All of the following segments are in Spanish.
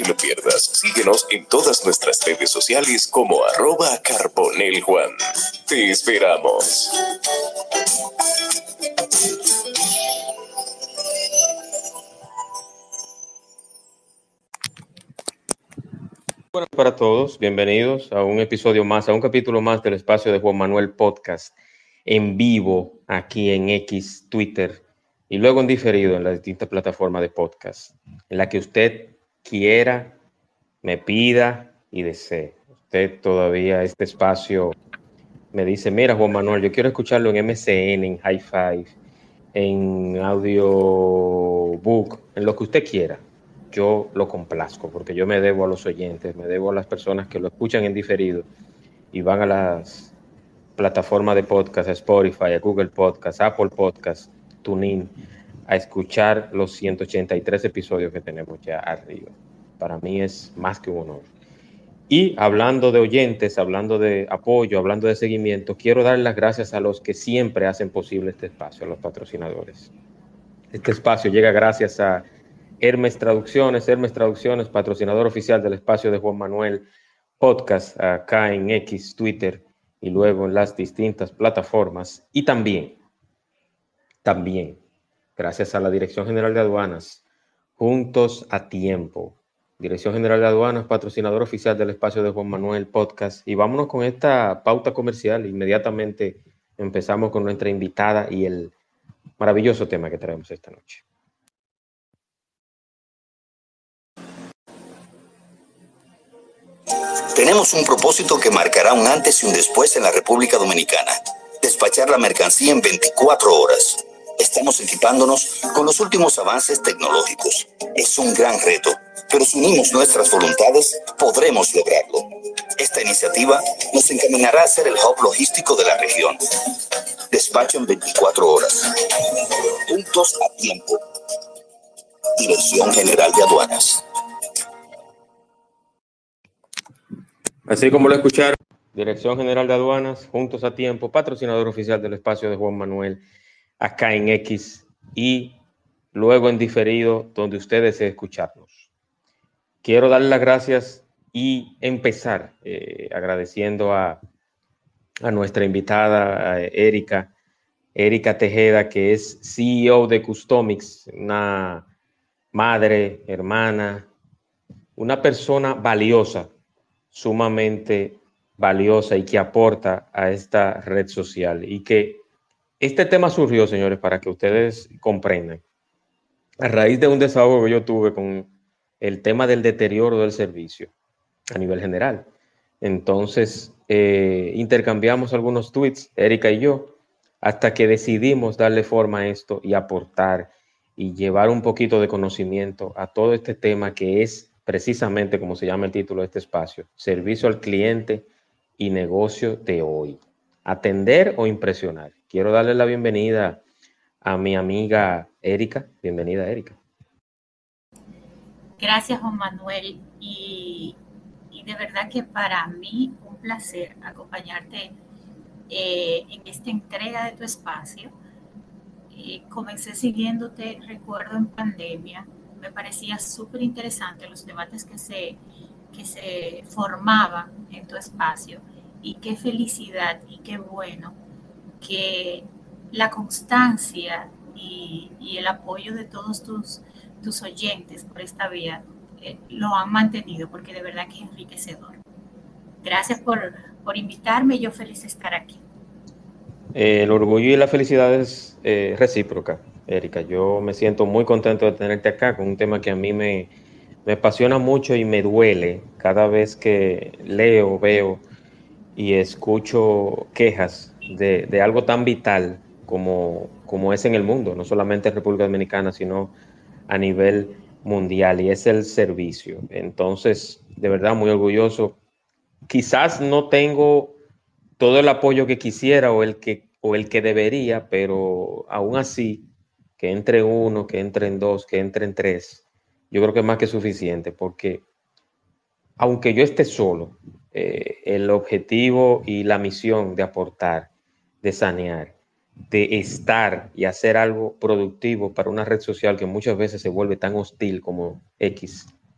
lo pierdas. Síguenos en todas nuestras redes sociales como @carboneljuan. Te esperamos. Buenas para todos, bienvenidos a un episodio más, a un capítulo más del espacio de Juan Manuel Podcast, en vivo aquí en X, Twitter y luego en diferido en las distintas plataformas de podcast, en la que usted quiera, me pida y desee. Usted todavía este espacio me dice, mira Juan Manuel, yo quiero escucharlo en MCN, en Hi5, en Audiobook, en lo que usted quiera. Yo lo complazco porque yo me debo a los oyentes, me debo a las personas que lo escuchan en diferido y van a las plataformas de podcast, a Spotify, a Google Podcast, Apple Podcast, TuneIn, a escuchar los 183 episodios que tenemos ya arriba. Para mí es más que un honor. Y hablando de oyentes, hablando de apoyo, hablando de seguimiento, quiero dar las gracias a los que siempre hacen posible este espacio, a los patrocinadores. Este espacio llega gracias a Hermes Traducciones, patrocinador oficial del espacio de Juan Manuel Podcast, acá en X, Twitter y luego en las distintas plataformas. Y también, gracias a la Dirección General de Aduanas, Juntos a Tiempo. Dirección General de Aduanas, patrocinador oficial del espacio de Juan Manuel Podcast. Y vámonos con esta pauta comercial. Inmediatamente empezamos con nuestra invitada y el maravilloso tema que traemos esta noche. Tenemos un propósito que marcará un antes y un después en la República Dominicana. Despachar la mercancía en 24 horas. Estamos equipándonos con los últimos avances tecnológicos. Es un gran reto, pero si unimos nuestras voluntades, podremos lograrlo. Esta iniciativa nos encaminará a ser el hub logístico de la región. Despacho en 24 horas. Juntos a tiempo. Dirección General de Aduanas. Así como lo escucharon, Dirección General de Aduanas, Juntos a Tiempo, patrocinador oficial del espacio de Juan Manuel, acá en X y luego en diferido, donde usted desee escucharnos. Quiero darle las gracias y empezar agradeciendo a nuestra invitada, a Erika Tejeda, que es CEO de Customix, una madre, hermana, una persona valiosa, sumamente valiosa y que aporta a esta red social. Y que este tema surgió, señores, para que ustedes comprendan, a raíz de un desahogo que yo tuve con el tema del deterioro del servicio a nivel general. Entonces, intercambiamos algunos tweets, Erika y yo, hasta que decidimos darle forma a esto y aportar y llevar un poquito de conocimiento a todo este tema que es precisamente, como se llama el título de este espacio, servicio al cliente y negocio de hoy. Atender o impresionar. Quiero darle la bienvenida a mi amiga Erika. Bienvenida, Erika. Gracias, Juan Manuel. Y de verdad que para mí un placer acompañarte en esta entrega de tu espacio. Comencé siguiéndote, recuerdo en pandemia, me parecía súper interesante los debates que se formaban en tu espacio, y qué felicidad y qué bueno que la constancia y el apoyo de todos tus oyentes por esta vía lo han mantenido, porque de verdad que es enriquecedor. Gracias por invitarme, yo feliz de estar aquí. El orgullo y la felicidad es recíproca, Erika. Yo me siento muy contento de tenerte acá con un tema que a mí me apasiona mucho y me duele cada vez que leo, veo y escucho quejas de algo tan vital como es en el mundo, no solamente en República Dominicana, sino a nivel mundial, y es el servicio. Entonces, de verdad, muy orgulloso. Quizás no tengo todo el apoyo que quisiera o el que debería, pero aún así, que entre uno, que entren dos, que entren tres, yo creo que es más que suficiente, porque aunque yo esté solo, el objetivo y la misión de aportar, de sanear, de estar y hacer algo productivo para una red social que muchas veces se vuelve tan hostil como X,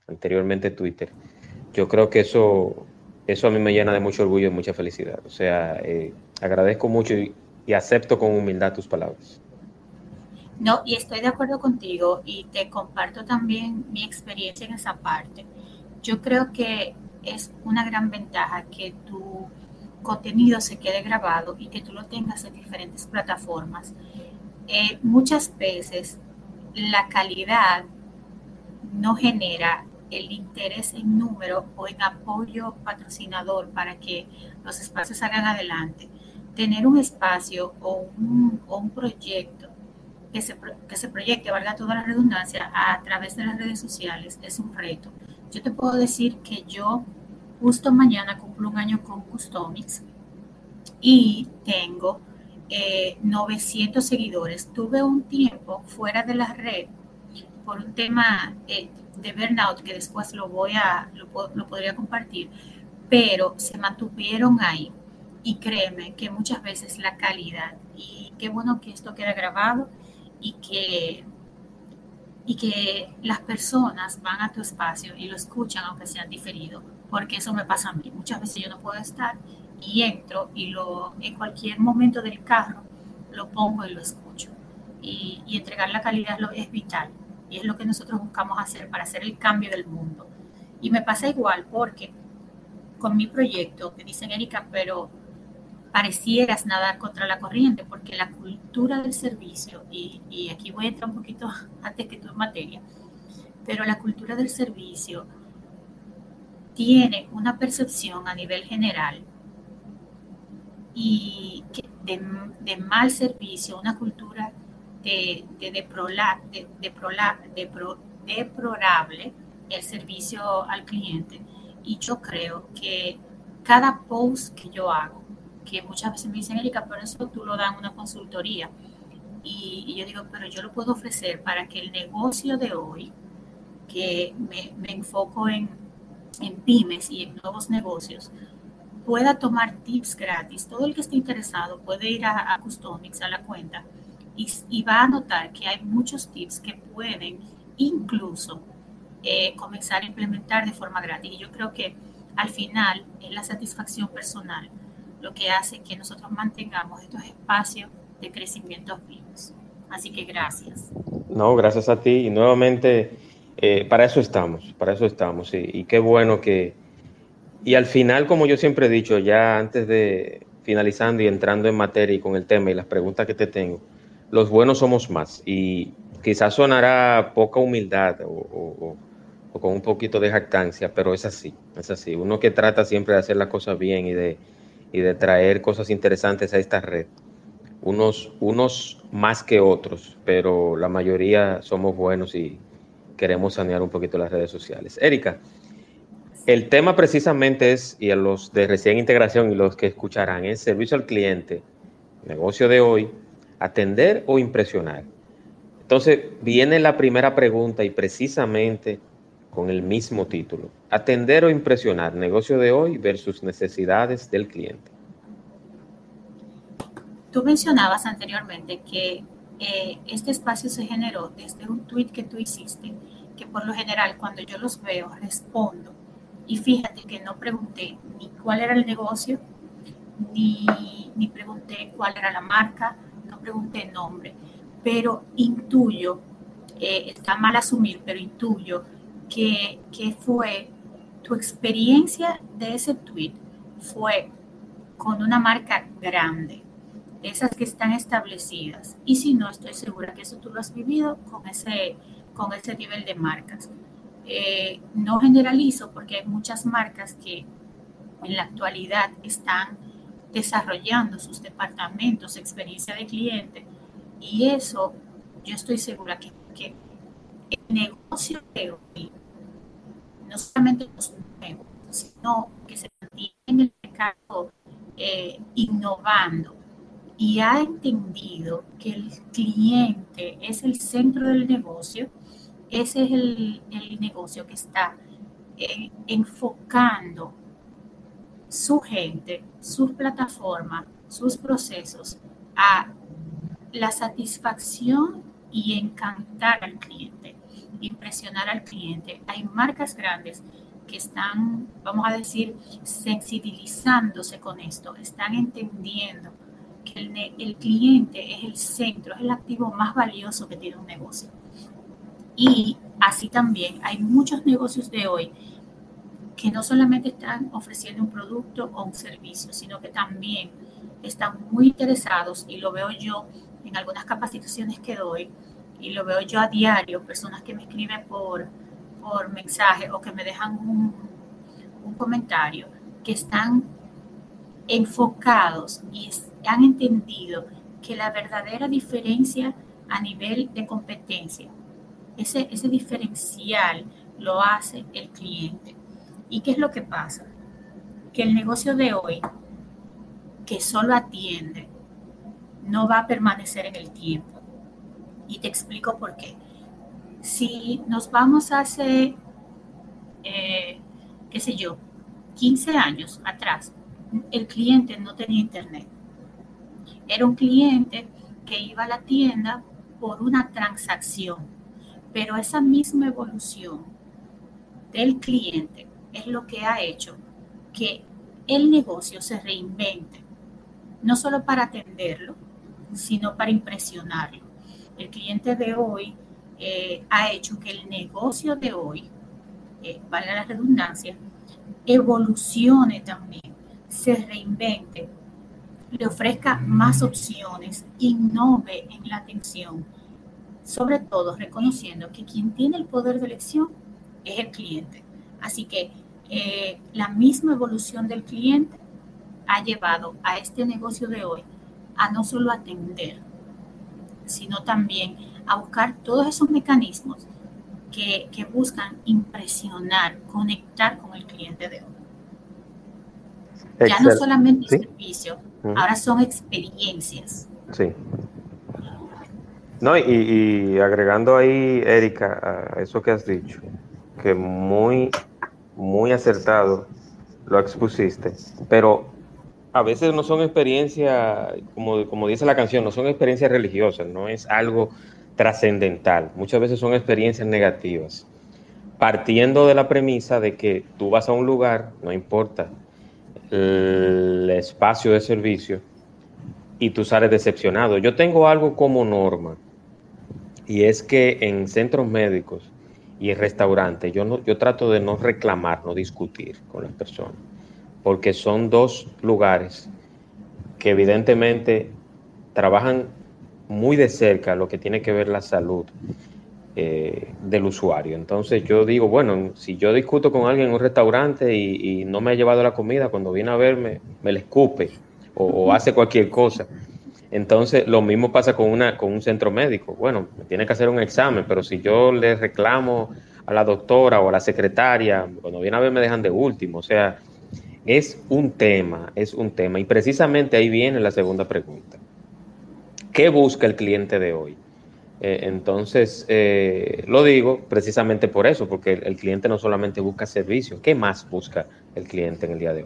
anteriormente Twitter. Yo creo que eso a mí me llena de mucho orgullo y mucha felicidad. O sea, agradezco mucho y acepto con humildad tus palabras. No, y estoy de acuerdo contigo y te comparto también mi experiencia en esa parte. Yo creo que es una gran ventaja que tu contenido se quede grabado y que tú lo tengas en diferentes plataformas. Muchas veces la calidad no genera el interés en número o en apoyo patrocinador para que los espacios salgan adelante. Tener un espacio o un proyecto que se proyecte, valga toda la redundancia, a través de las redes sociales es un reto. Yo te puedo decir que yo justo mañana cumplo un año con Customix y tengo 900 seguidores. Tuve un tiempo fuera de la red por un tema de burnout que después lo podría compartir, pero se mantuvieron ahí. Y créeme que muchas veces la calidad, y qué bueno que esto queda grabado y que las personas van a tu espacio y lo escuchan aunque sean diferido, porque eso me pasa a mí. Muchas veces yo no puedo estar y entro y en cualquier momento del carro lo pongo y lo escucho. Y entregar la calidad es vital y es lo que nosotros buscamos hacer para hacer el cambio del mundo. Y me pasa igual porque con mi proyecto me dicen, Erika, pero parecieras nadar contra la corriente, porque la cultura del servicio, y aquí voy a entrar un poquito antes que tú en materia, pero la cultura del servicio tiene una percepción a nivel general y de mal servicio, una cultura deplorable el servicio al cliente. Y yo creo que cada post que yo hago, que muchas veces me dicen, Erika, pero eso tú lo das en una consultoría. Y yo digo, pero yo lo puedo ofrecer para que el negocio de hoy, que me enfoco en pymes y en nuevos negocios, pueda tomar tips gratis. Todo el que esté interesado puede ir a Customix, a la cuenta, y va a notar que hay muchos tips que pueden incluso comenzar a implementar de forma gratis. Y yo creo que al final es la satisfacción personal lo que hace que nosotros mantengamos estos espacios de crecimiento vivos. Así que gracias. No, gracias a ti y nuevamente para eso estamos y qué bueno que... Y al final, como yo siempre he dicho, ya antes de finalizando y entrando en materia y con el tema y las preguntas que te tengo, los buenos somos más y quizás sonará poca humildad o con un poquito de jactancia, pero es así, es así. Uno que trata siempre de hacer las cosas bien y de traer cosas interesantes a esta red. Unos más que otros, pero la mayoría somos buenos y queremos sanear un poquito las redes sociales. Erika, el tema precisamente es, y a los de recién integración y los que escucharán, es servicio al cliente, negocio de hoy, atender o impresionar. Entonces viene la primera pregunta y precisamente con el mismo título, atender o impresionar, negocio de hoy versus necesidades del cliente. Tú mencionabas anteriormente que este espacio se generó desde un tweet que tú hiciste, que por lo general cuando yo los veo respondo. Y fíjate que no pregunté ni cuál era el negocio, ni pregunté cuál era la marca, no pregunté nombre, pero intuyo, está mal asumir, pero intuyo que fue tu experiencia de ese tweet fue con una marca grande, de esas que están establecidas. Y si no, estoy segura que eso tú lo has vivido con ese nivel de marcas. No generalizo porque hay muchas marcas que en la actualidad están desarrollando sus departamentos, experiencia de cliente, y eso yo estoy segura que el negocio de hoy, no solamente los nuevos, sino que se mantiene en el mercado innovando y ha entendido que el cliente es el centro del negocio. Ese es el negocio que está enfocando su gente, su plataforma, sus procesos a la satisfacción y encantar al cliente. impresionar al cliente. Hay marcas grandes que están, vamos a decir, sensibilizándose con esto, están entendiendo que el cliente es el centro, es el activo más valioso que tiene un negocio. Y así también hay muchos negocios de hoy que no solamente están ofreciendo un producto o un servicio, sino que también están muy interesados, y lo veo yo en algunas capacitaciones que doy, y lo veo yo a diario, personas que me escriben por mensaje o que me dejan un comentario, que están enfocados y han entendido que la verdadera diferencia a nivel de competencia, ese diferencial lo hace el cliente. ¿Y qué es lo que pasa? Que el negocio de hoy, que solo atiende, no va a permanecer en el tiempo. Y te explico por qué. Si nos vamos hace, qué sé yo, 15 años atrás, el cliente no tenía internet. Era un cliente que iba a la tienda por una transacción, pero esa misma evolución del cliente es lo que ha hecho que el negocio se reinvente, no solo para atenderlo, sino para impresionarlo. El cliente de hoy ha hecho que el negocio de hoy, valga la redundancia, evolucione también, se reinvente, le ofrezca más opciones, innove en la atención, sobre todo reconociendo que quien tiene el poder de elección es el cliente. Así que la misma evolución del cliente ha llevado a este negocio de hoy a no solo atender, sino también a buscar todos esos mecanismos que buscan impresionar, conectar con el cliente de hoy. Ya no solamente ¿Sí? servicio, ahora son experiencias. Sí. No, y agregando ahí, Erika, a eso que has dicho, que muy acertado lo expusiste, pero a veces no son experiencias, como dice la canción, no son experiencias religiosas, no es algo trascendental, muchas veces son experiencias negativas, partiendo de la premisa de que tú vas a un lugar, no importa el espacio de servicio, y tú sales decepcionado. Yo tengo algo como norma, y es que en centros médicos y en restaurantes yo trato de no reclamar, no discutir con las personas, porque son dos lugares que evidentemente trabajan muy de cerca lo que tiene que ver la salud del usuario. Entonces yo digo, bueno, si yo discuto con alguien en un restaurante y no me ha llevado la comida, cuando viene a verme me la escupe o hace cualquier cosa. Entonces, lo mismo pasa con un centro médico. Bueno, me tiene que hacer un examen, pero si yo le reclamo a la doctora o a la secretaria, cuando viene a ver me dejan de último. O sea, es un tema. Y precisamente ahí viene la segunda pregunta. ¿Qué busca el cliente de hoy? Entonces, lo digo precisamente por eso, porque el cliente no solamente busca servicio. ¿Qué más busca el cliente en el día de hoy?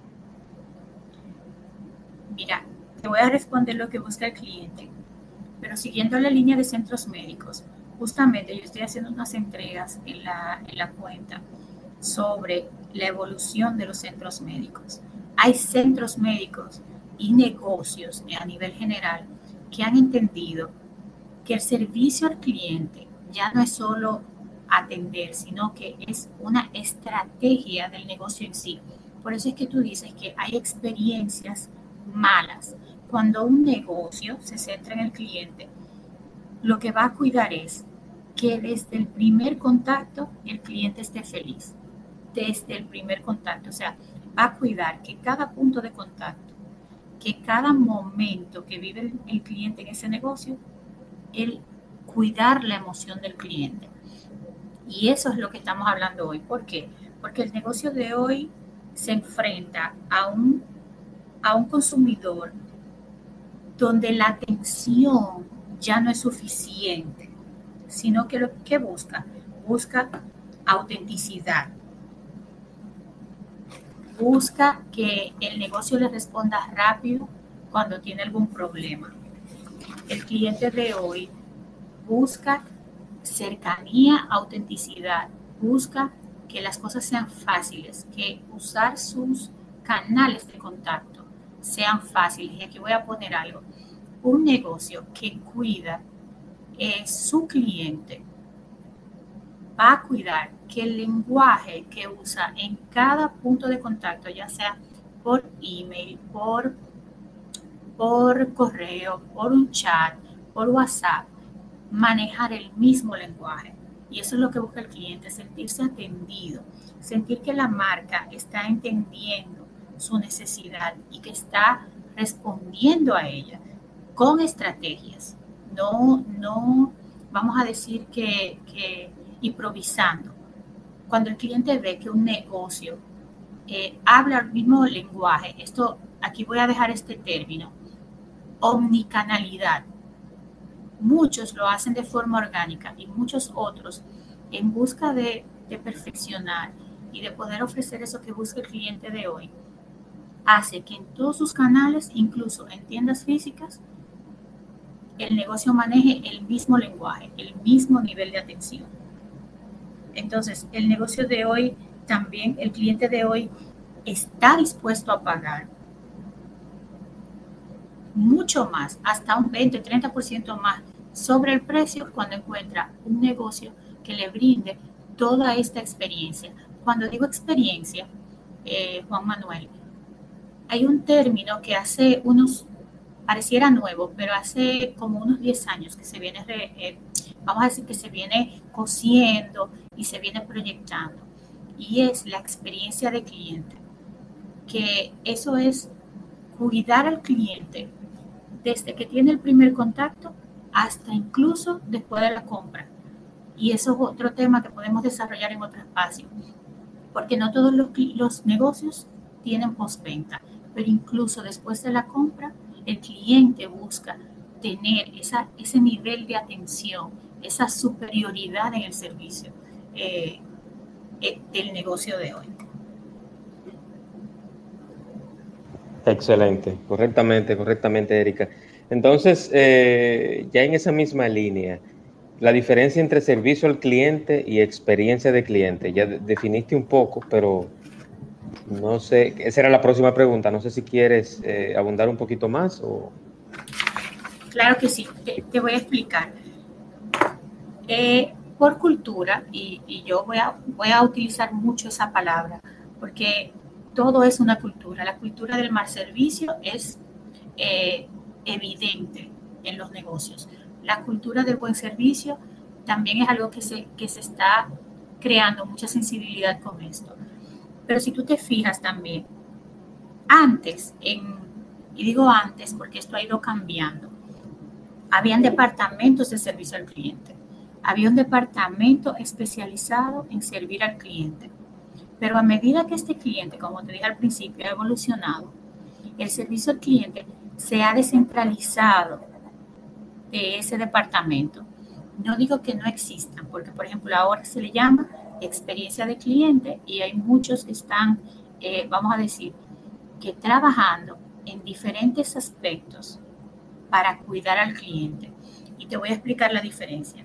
Mira, te voy a responder lo que busca el cliente, pero siguiendo la línea de centros médicos, justamente yo estoy haciendo unas entregas en la cuenta sobre la evolución de los centros médicos. Hay centros médicos y negocios a nivel general que han entendido que el servicio al cliente ya no es solo atender, sino que es una estrategia del negocio en sí. Por eso es que tú dices que hay experiencias malas. Cuando un negocio se centra en el cliente, lo que va a cuidar es que desde el primer contacto el cliente esté feliz. Desde el primer contacto. O sea, va a cuidar que cada punto de contacto, que cada momento que vive el cliente en ese negocio, el cuidar la emoción del cliente. Y eso es lo que estamos hablando hoy. ¿Por qué? Porque el negocio de hoy se enfrenta a un consumidor donde la atención ya no es suficiente, sino que lo que busca autenticidad, busca que el negocio le responda rápido cuando tiene algún problema. El cliente de hoy busca cercanía, autenticidad. Busca que las cosas sean fáciles, que usar sus canales de contacto sean fáciles. Y aquí voy a poner algo. Un negocio que cuida su cliente va a cuidar que el lenguaje que usa en cada punto de contacto, ya sea por email, por correo, por un chat, por WhatsApp, manejar el mismo lenguaje. Y eso es lo que busca el cliente, sentirse atendido, sentir que la marca está entendiendo su necesidad y que está respondiendo a ella con estrategias. No vamos a decir que improvisando. Cuando el cliente ve que un negocio habla el mismo lenguaje, aquí voy a dejar este término, omnicanalidad. Muchos lo hacen de forma orgánica y muchos otros en busca de perfeccionar y de poder ofrecer eso que busca el cliente de hoy, hace que en todos sus canales, incluso en tiendas físicas, el negocio maneje el mismo lenguaje, el mismo nivel de atención. Entonces, el negocio de hoy también, el cliente de hoy está dispuesto a pagar mucho más, hasta un 20, 30% más sobre el precio cuando encuentra un negocio que le brinde toda esta experiencia. Cuando digo experiencia, Juan Manuel, hay un término que hace pareciera nuevo, pero hace como unos 10 años que se viene, vamos a decir que se viene cosiendo y se viene proyectando, y es la experiencia de cliente, que eso es cuidar al cliente desde que tiene el primer contacto hasta incluso después de la compra. Y eso es otro tema que podemos desarrollar en otro espacio, porque no todos los negocios tienen postventa, pero incluso después de la compra, el cliente busca tener ese nivel de atención, esa superioridad en el servicio del negocio de hoy. Excelente, correctamente, Erika. Entonces, ya en esa misma línea, la diferencia entre servicio al cliente y experiencia de cliente, ya definiste un poco, pero no sé, esa era la próxima pregunta, no sé si quieres abundar un poquito más o... Claro que sí, te voy a explicar. Por cultura, y yo voy a utilizar mucho esa palabra, porque todo es una cultura. La cultura del mal servicio es evidente en los negocios. La cultura del buen servicio también es algo que se está creando mucha sensibilidad con esto. Pero si tú te fijas también, antes, y digo antes porque esto ha ido cambiando, habían departamentos de servicio al cliente. Había un departamento especializado en servir al cliente. Pero a medida que este cliente, como te dije al principio, ha evolucionado, el servicio al cliente se ha descentralizado de ese departamento. No digo que no existan, porque por ejemplo ahora se le llama experiencia de cliente y hay muchos que están, vamos a decir, que trabajando en diferentes aspectos para cuidar al cliente. Y te voy a explicar la diferencia.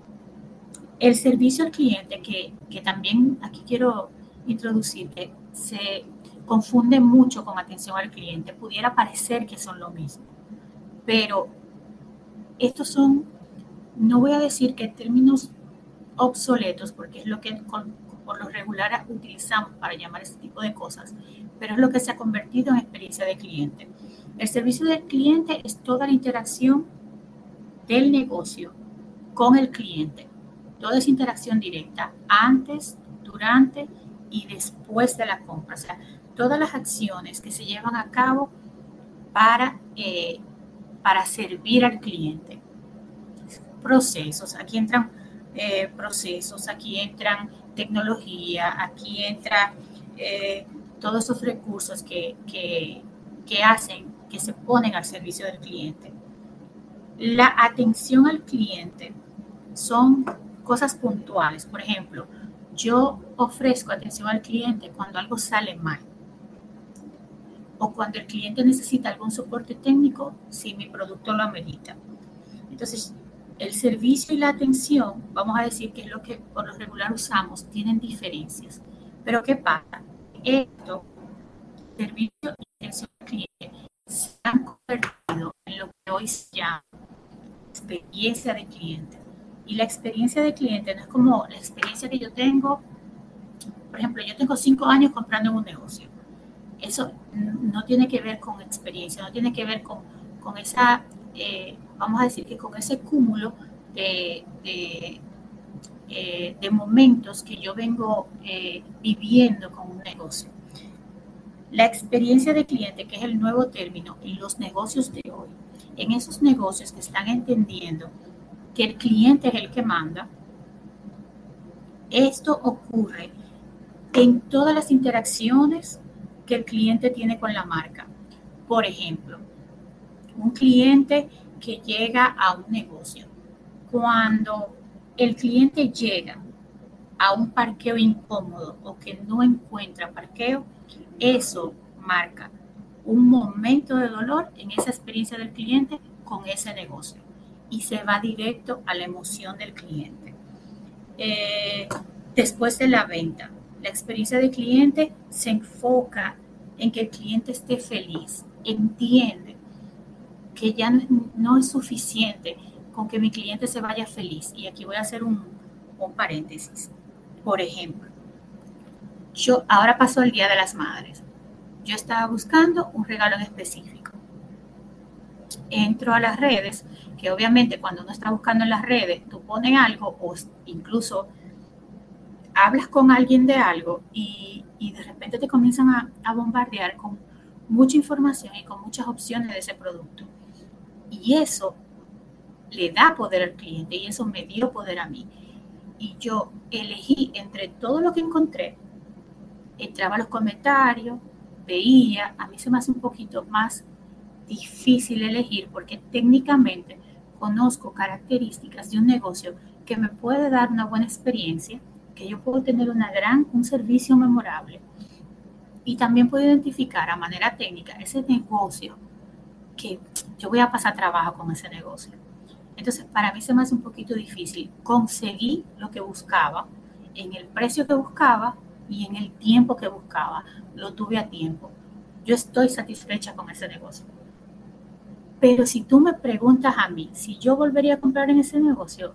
El servicio al cliente, que también aquí quiero introducir, que se confunde mucho con atención al cliente, pudiera parecer que son lo mismo, pero estos son, no voy a decir que términos obsoletos, porque es lo que por lo regular utilizamos para llamar ese tipo de cosas, pero es lo que se ha convertido en experiencia de cliente. El servicio del cliente es toda la interacción del negocio con el cliente, toda esa interacción directa antes, durante y después de la compra, o sea, todas las acciones que se llevan a cabo para servir al cliente. Procesos, aquí entran procesos, aquí entran tecnología, aquí entran todos esos recursos que hacen, que se ponen al servicio del cliente. La atención al cliente son cosas puntuales. Por ejemplo, yo ofrezco atención al cliente cuando algo sale mal o cuando el cliente necesita algún soporte técnico si mi producto lo amerita. Entonces, El servicio y la atención, vamos a decir que es lo que por lo regular usamos, tienen diferencias. Pero ¿qué pasa? Esto, servicio y atención al cliente, se han convertido en lo que hoy se llama experiencia de cliente. Y la experiencia de cliente no es como la experiencia que yo tengo. Por ejemplo, yo tengo 5 años comprando en un negocio. Eso no tiene que ver con experiencia, no tiene que ver con esa, vamos a decir que con ese cúmulo de momentos que yo vengo viviendo con un negocio. La experiencia de cliente, que es el nuevo término en los negocios de hoy, en esos negocios que están entendiendo que el cliente es el que manda, esto ocurre en todas las interacciones que el cliente tiene con la marca. Por ejemplo, un cliente que llega a un negocio. Cuando el cliente llega a un parqueo incómodo o que no encuentra parqueo, eso marca un momento de dolor en esa experiencia del cliente con ese negocio y se va directo a la emoción del cliente. Después de la venta, la experiencia del cliente se enfoca en que el cliente esté feliz, entiende que ya no es suficiente con que mi cliente se vaya feliz. Y aquí voy a hacer un paréntesis. Por ejemplo, ahora pasó el Día de las Madres. Yo estaba buscando un regalo en específico. Entro a las redes, que obviamente cuando uno está buscando en las redes, tú pones algo o incluso hablas con alguien de algo y de repente te comienzan a bombardear con mucha información y con muchas opciones de ese producto. Y eso le da poder al cliente y eso me dio poder a mí. Y yo elegí entre todo lo que encontré, entraba a los comentarios, veía, a mí se me hace un poquito más difícil elegir porque técnicamente conozco características de un negocio que me puede dar una buena experiencia, que yo puedo tener un servicio memorable y también puedo identificar a manera técnica ese negocio que yo voy a pasar trabajo con ese negocio. Entonces, para mí se me hace un poquito difícil. Conseguí lo que buscaba en el precio que buscaba y en el tiempo que buscaba. Lo tuve a tiempo. Yo estoy satisfecha con ese negocio. Pero si tú me preguntas a mí si yo volvería a comprar en ese negocio,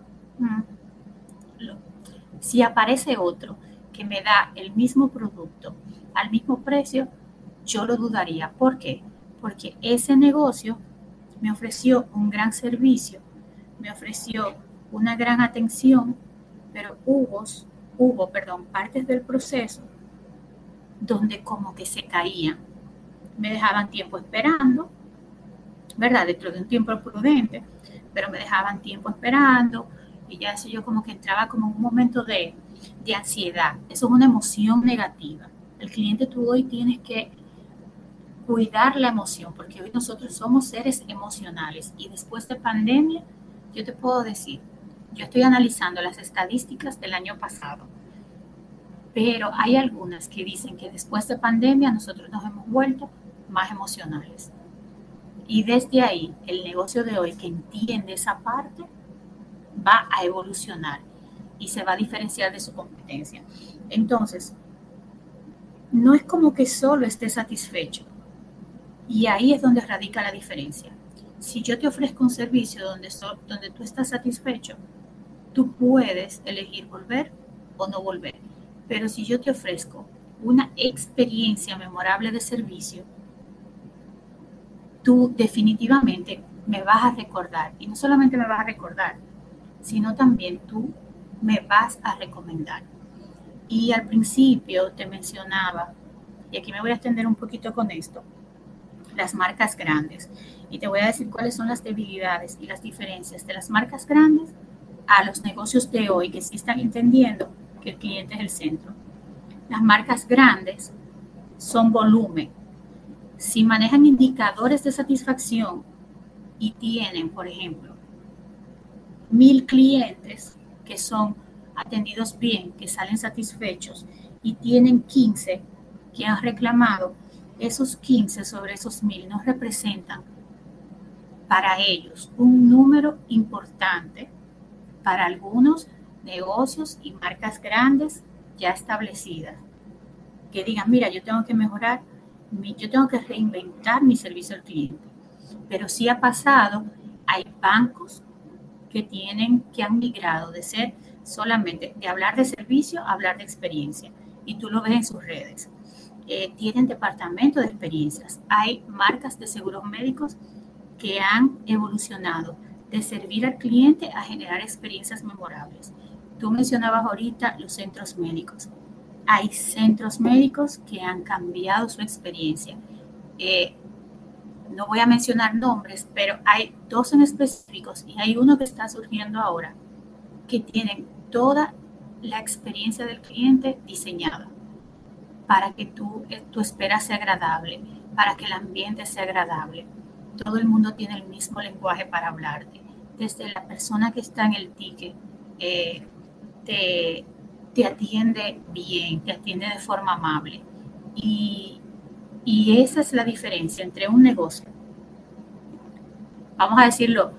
si aparece otro que me da el mismo producto al mismo precio, yo lo dudaría. ¿Por qué? Porque ese negocio me ofreció un gran servicio, me ofreció una gran atención, pero hubo partes del proceso donde como que se caían. Me dejaban tiempo esperando, ¿verdad? Dentro de un tiempo prudente, pero me dejaban tiempo esperando y ya eso yo como que entraba como en un momento de ansiedad. Eso es una emoción negativa. El cliente tú hoy tienes que cuidar la emoción, porque hoy nosotros somos seres emocionales y después de pandemia, yo te puedo decir, yo estoy analizando las estadísticas del año pasado, pero hay algunas que dicen que después de pandemia nosotros nos hemos vuelto más emocionales. Y desde ahí, el negocio de hoy que entiende esa parte va a evolucionar y se va a diferenciar de su competencia. Entonces, no es como que solo esté satisfecho. Y ahí es donde radica la diferencia. Si yo te ofrezco un servicio donde tú estás satisfecho, tú puedes elegir volver o no volver. Pero si yo te ofrezco una experiencia memorable de servicio, tú definitivamente me vas a recordar. Y no solamente me vas a recordar, sino también tú me vas a recomendar. Y al principio te mencionaba, y aquí me voy a extender un poquito con esto, las marcas grandes. Y te voy a decir cuáles son las debilidades y las diferencias de las marcas grandes a los negocios de hoy que sí están entendiendo que el cliente es el centro. Las marcas grandes son volumen. Si manejan indicadores de satisfacción y tienen, por ejemplo, 1,000 clientes que son atendidos bien, que salen satisfechos y tienen 15 que han reclamado, esos 15 sobre esos 1,000 no representan para ellos un número importante para algunos negocios y marcas grandes ya establecidas, que digan, mira, yo tengo que mejorar, yo tengo que reinventar mi servicio al cliente. Pero sí ha pasado, hay bancos que han migrado de ser solamente de hablar de servicio a hablar de experiencia, y tú lo ves en sus redes. Tienen departamento de experiencias. Hay marcas de seguros médicos que han evolucionado de servir al cliente a generar experiencias memorables. Tú mencionabas ahorita los centros médicos. Hay centros médicos que han cambiado su experiencia. No voy a mencionar nombres, pero hay dos en específicos y hay uno que está surgiendo ahora que tienen toda la experiencia del cliente diseñada para que tu espera sea agradable, para que el ambiente sea agradable. Todo el mundo tiene el mismo lenguaje para hablarte. Desde la persona que está en el ticket, te atiende bien, te atiende de forma amable. Y esa es la diferencia entre un negocio, vamos a decirlo,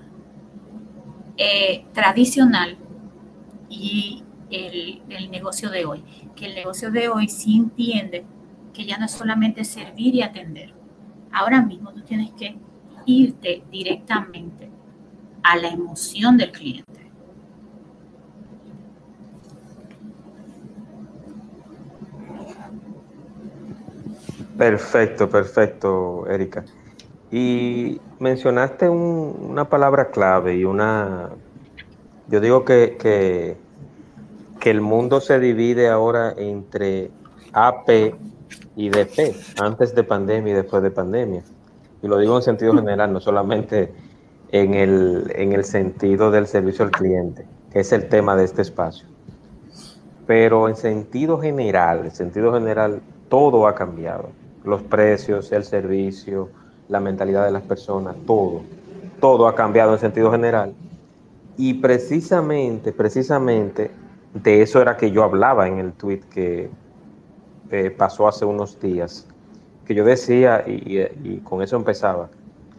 tradicional y el negocio de hoy. Que el negocio de hoy sí entiende que ya no es solamente servir y atender. Ahora mismo tú tienes que irte directamente a la emoción del cliente. Perfecto, Erika. Y mencionaste una palabra clave y yo digo que el mundo se divide ahora entre AP y DP, antes de pandemia y después de pandemia. Y lo digo en sentido general, no solamente en el sentido del servicio al cliente, que es el tema de este espacio. Pero en sentido general, todo ha cambiado. Los precios, el servicio, la mentalidad de las personas, todo ha cambiado en sentido general. Y precisamente de eso era que yo hablaba en el tweet que pasó hace unos días, que yo decía, y con eso empezaba,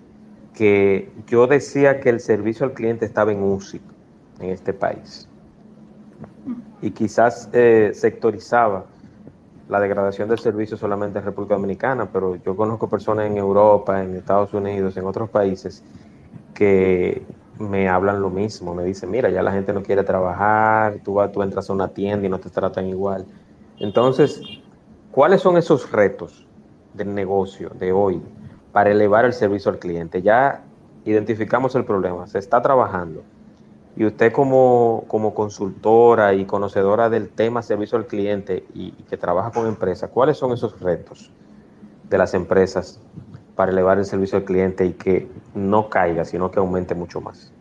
que yo decía que el servicio al cliente estaba en UCI en este país. Y quizás sectorizaba la degradación del servicio solamente en República Dominicana, pero yo conozco personas en Europa, en Estados Unidos, en otros países, que me hablan lo mismo, me dicen, mira, ya la gente no quiere trabajar, tú entras a una tienda y no te tratan igual. Entonces, ¿cuáles son esos retos del negocio de hoy para elevar el servicio al cliente? Ya identificamos el problema, se está trabajando. Y usted como consultora y conocedora del tema servicio al cliente y que trabaja con empresas, ¿cuáles son esos retos de las empresas para elevar el servicio al cliente y que no caiga, sino que aumente mucho más?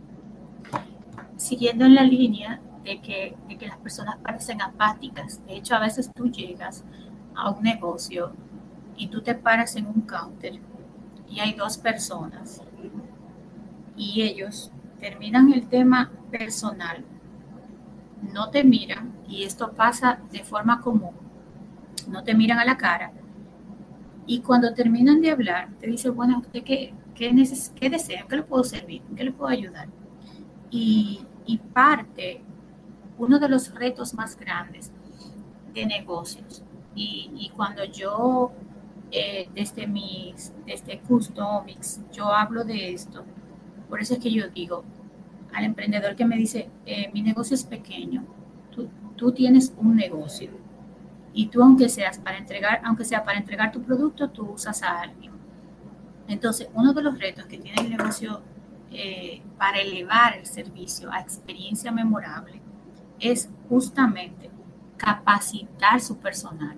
Siguiendo en la línea de que las personas parecen apáticas. De hecho, a veces tú llegas a un negocio y tú te paras en un counter y hay dos personas y ellos terminan el tema personal, no te miran, y esto pasa de forma común, no te miran a la cara, y cuando terminan de hablar, te dicen, bueno, ¿usted qué desea? ¿Qué le puedo servir? ¿Qué le puedo ayudar? Y uno de los retos más grandes de negocios, y cuando yo, desde Customics, yo hablo de esto, por eso es que yo digo al emprendedor que me dice, mi negocio es pequeño, tú tienes un negocio, y tú aunque sea para entregar tu producto, tú usas a alguien. Entonces, uno de los retos que tiene el negocio para elevar el servicio a experiencia memorable es justamente capacitar su personal.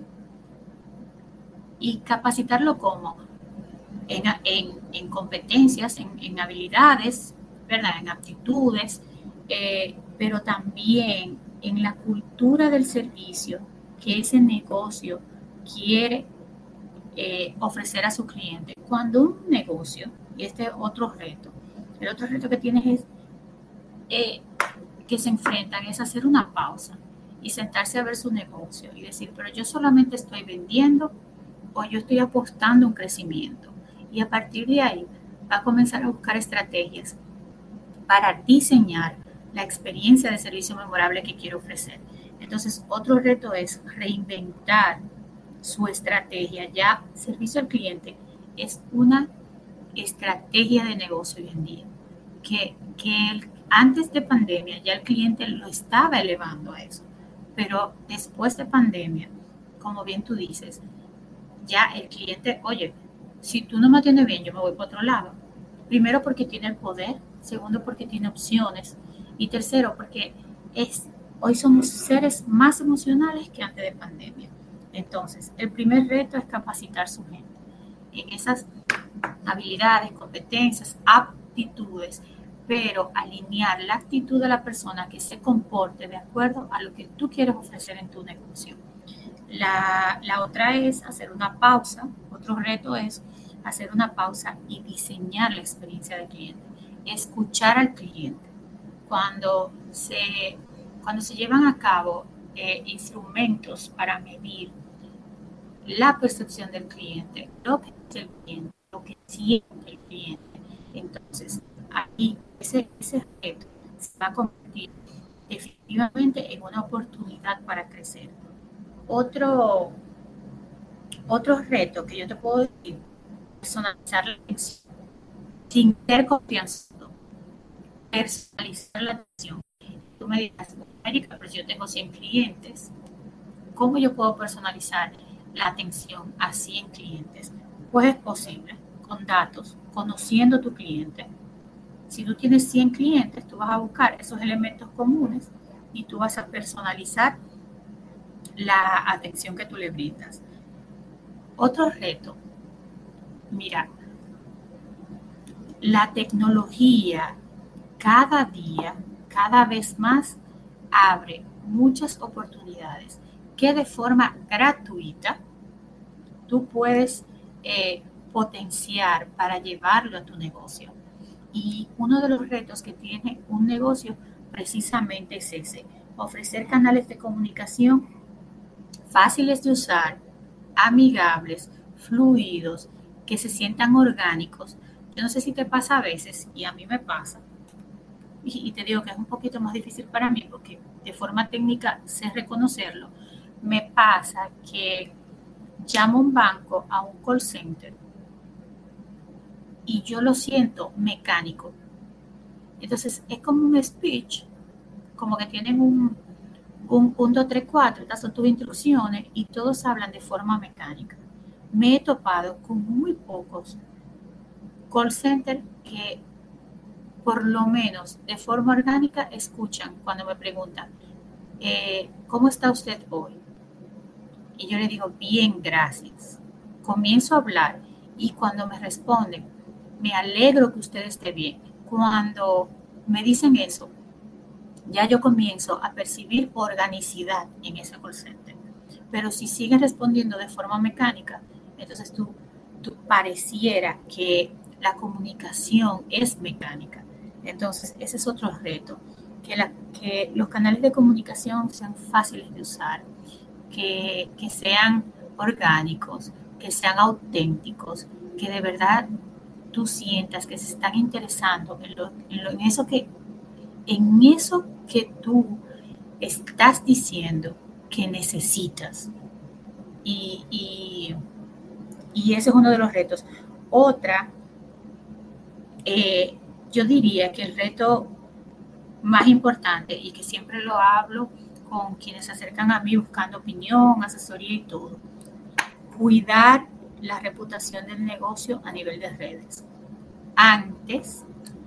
¿Y capacitarlo cómo? En competencias, en habilidades, ¿verdad? En aptitudes, pero también en la cultura del servicio que ese negocio quiere ofrecer a su cliente. Cuando un negocio, y este es otro reto, el otro reto que tienes es que se enfrentan es hacer una pausa y sentarse a ver su negocio y decir, pero yo solamente estoy vendiendo o yo estoy apostando un crecimiento. Y a partir de ahí va a comenzar a buscar estrategias para diseñar la experiencia de servicio memorable que quiero ofrecer. Entonces, otro reto es reinventar su estrategia. Ya servicio al cliente es una estrategia de negocio hoy en día, antes de pandemia ya el cliente lo estaba elevando a eso, pero después de pandemia, como bien tú dices, ya el cliente, oye, si tú no me atiendes bien, yo me voy para otro lado. Primero porque tiene el poder, segundo porque tiene opciones y tercero porque hoy somos seres más emocionales que antes de pandemia. Entonces, el primer reto es capacitar a su gente en esas habilidades, competencias, aptitudes, pero alinear la actitud de la persona que se comporte de acuerdo a lo que tú quieres ofrecer en tu negocio. La otra es hacer una pausa. Otro reto es hacer una pausa y diseñar la experiencia del cliente. Escuchar al cliente. Cuando se llevan a cabo instrumentos para medir la percepción del cliente, lo que es el cliente, lo que siente el cliente, entonces ahí ese reto se va a convertir definitivamente en una oportunidad para crecer. Otro reto que yo te puedo decir, personalizar la atención, sin ser confianzudo, personalizar la atención. Tú me dirás, Erika, pero si yo tengo 100 clientes, ¿cómo yo puedo personalizar la atención a 100 clientes? Pues es posible, con datos, conociendo tu cliente. Si tú tienes 100 clientes, tú vas a buscar esos elementos comunes y tú vas a personalizar la atención que tú le brindas. Otro reto, mira, la tecnología cada día, cada vez más, abre muchas oportunidades que de forma gratuita tú puedes potenciar para llevarlo a tu negocio. Y uno de los retos que tiene un negocio precisamente es ese, ofrecer canales de comunicación fáciles de usar, amigables, fluidos, que se sientan orgánicos. Yo no sé si te pasa a veces, y a mí me pasa, y te digo que es un poquito más difícil para mí porque de forma técnica sé reconocerlo. Me pasa que llamo a un banco, a un call center, y yo lo siento mecánico. Entonces es como un speech, como que tienen un 2, 3, 4, estas son tus instrucciones y todos hablan de forma mecánica. Me he topado con muy pocos call centers que por lo menos de forma orgánica escuchan cuando me preguntan, ¿cómo está usted hoy? Y yo le digo, bien, gracias. Comienzo a hablar y cuando me responden, me alegro que usted esté bien. Cuando me dicen eso, ya yo comienzo a percibir organicidad en ese call center. Pero si siguen respondiendo de forma mecánica, entonces tú pareciera que la comunicación es mecánica. Entonces, ese es otro reto, que los canales de comunicación sean fáciles de usar, que sean orgánicos, que sean auténticos, que de verdad tú sientas que se están interesando en eso que tú estás diciendo que necesitas. Y ese es uno de los retos. Otra, yo diría que el reto más importante y que siempre lo hablo con quienes se acercan a mí buscando opinión, asesoría y todo, cuidar la reputación del negocio a nivel de redes. Antes,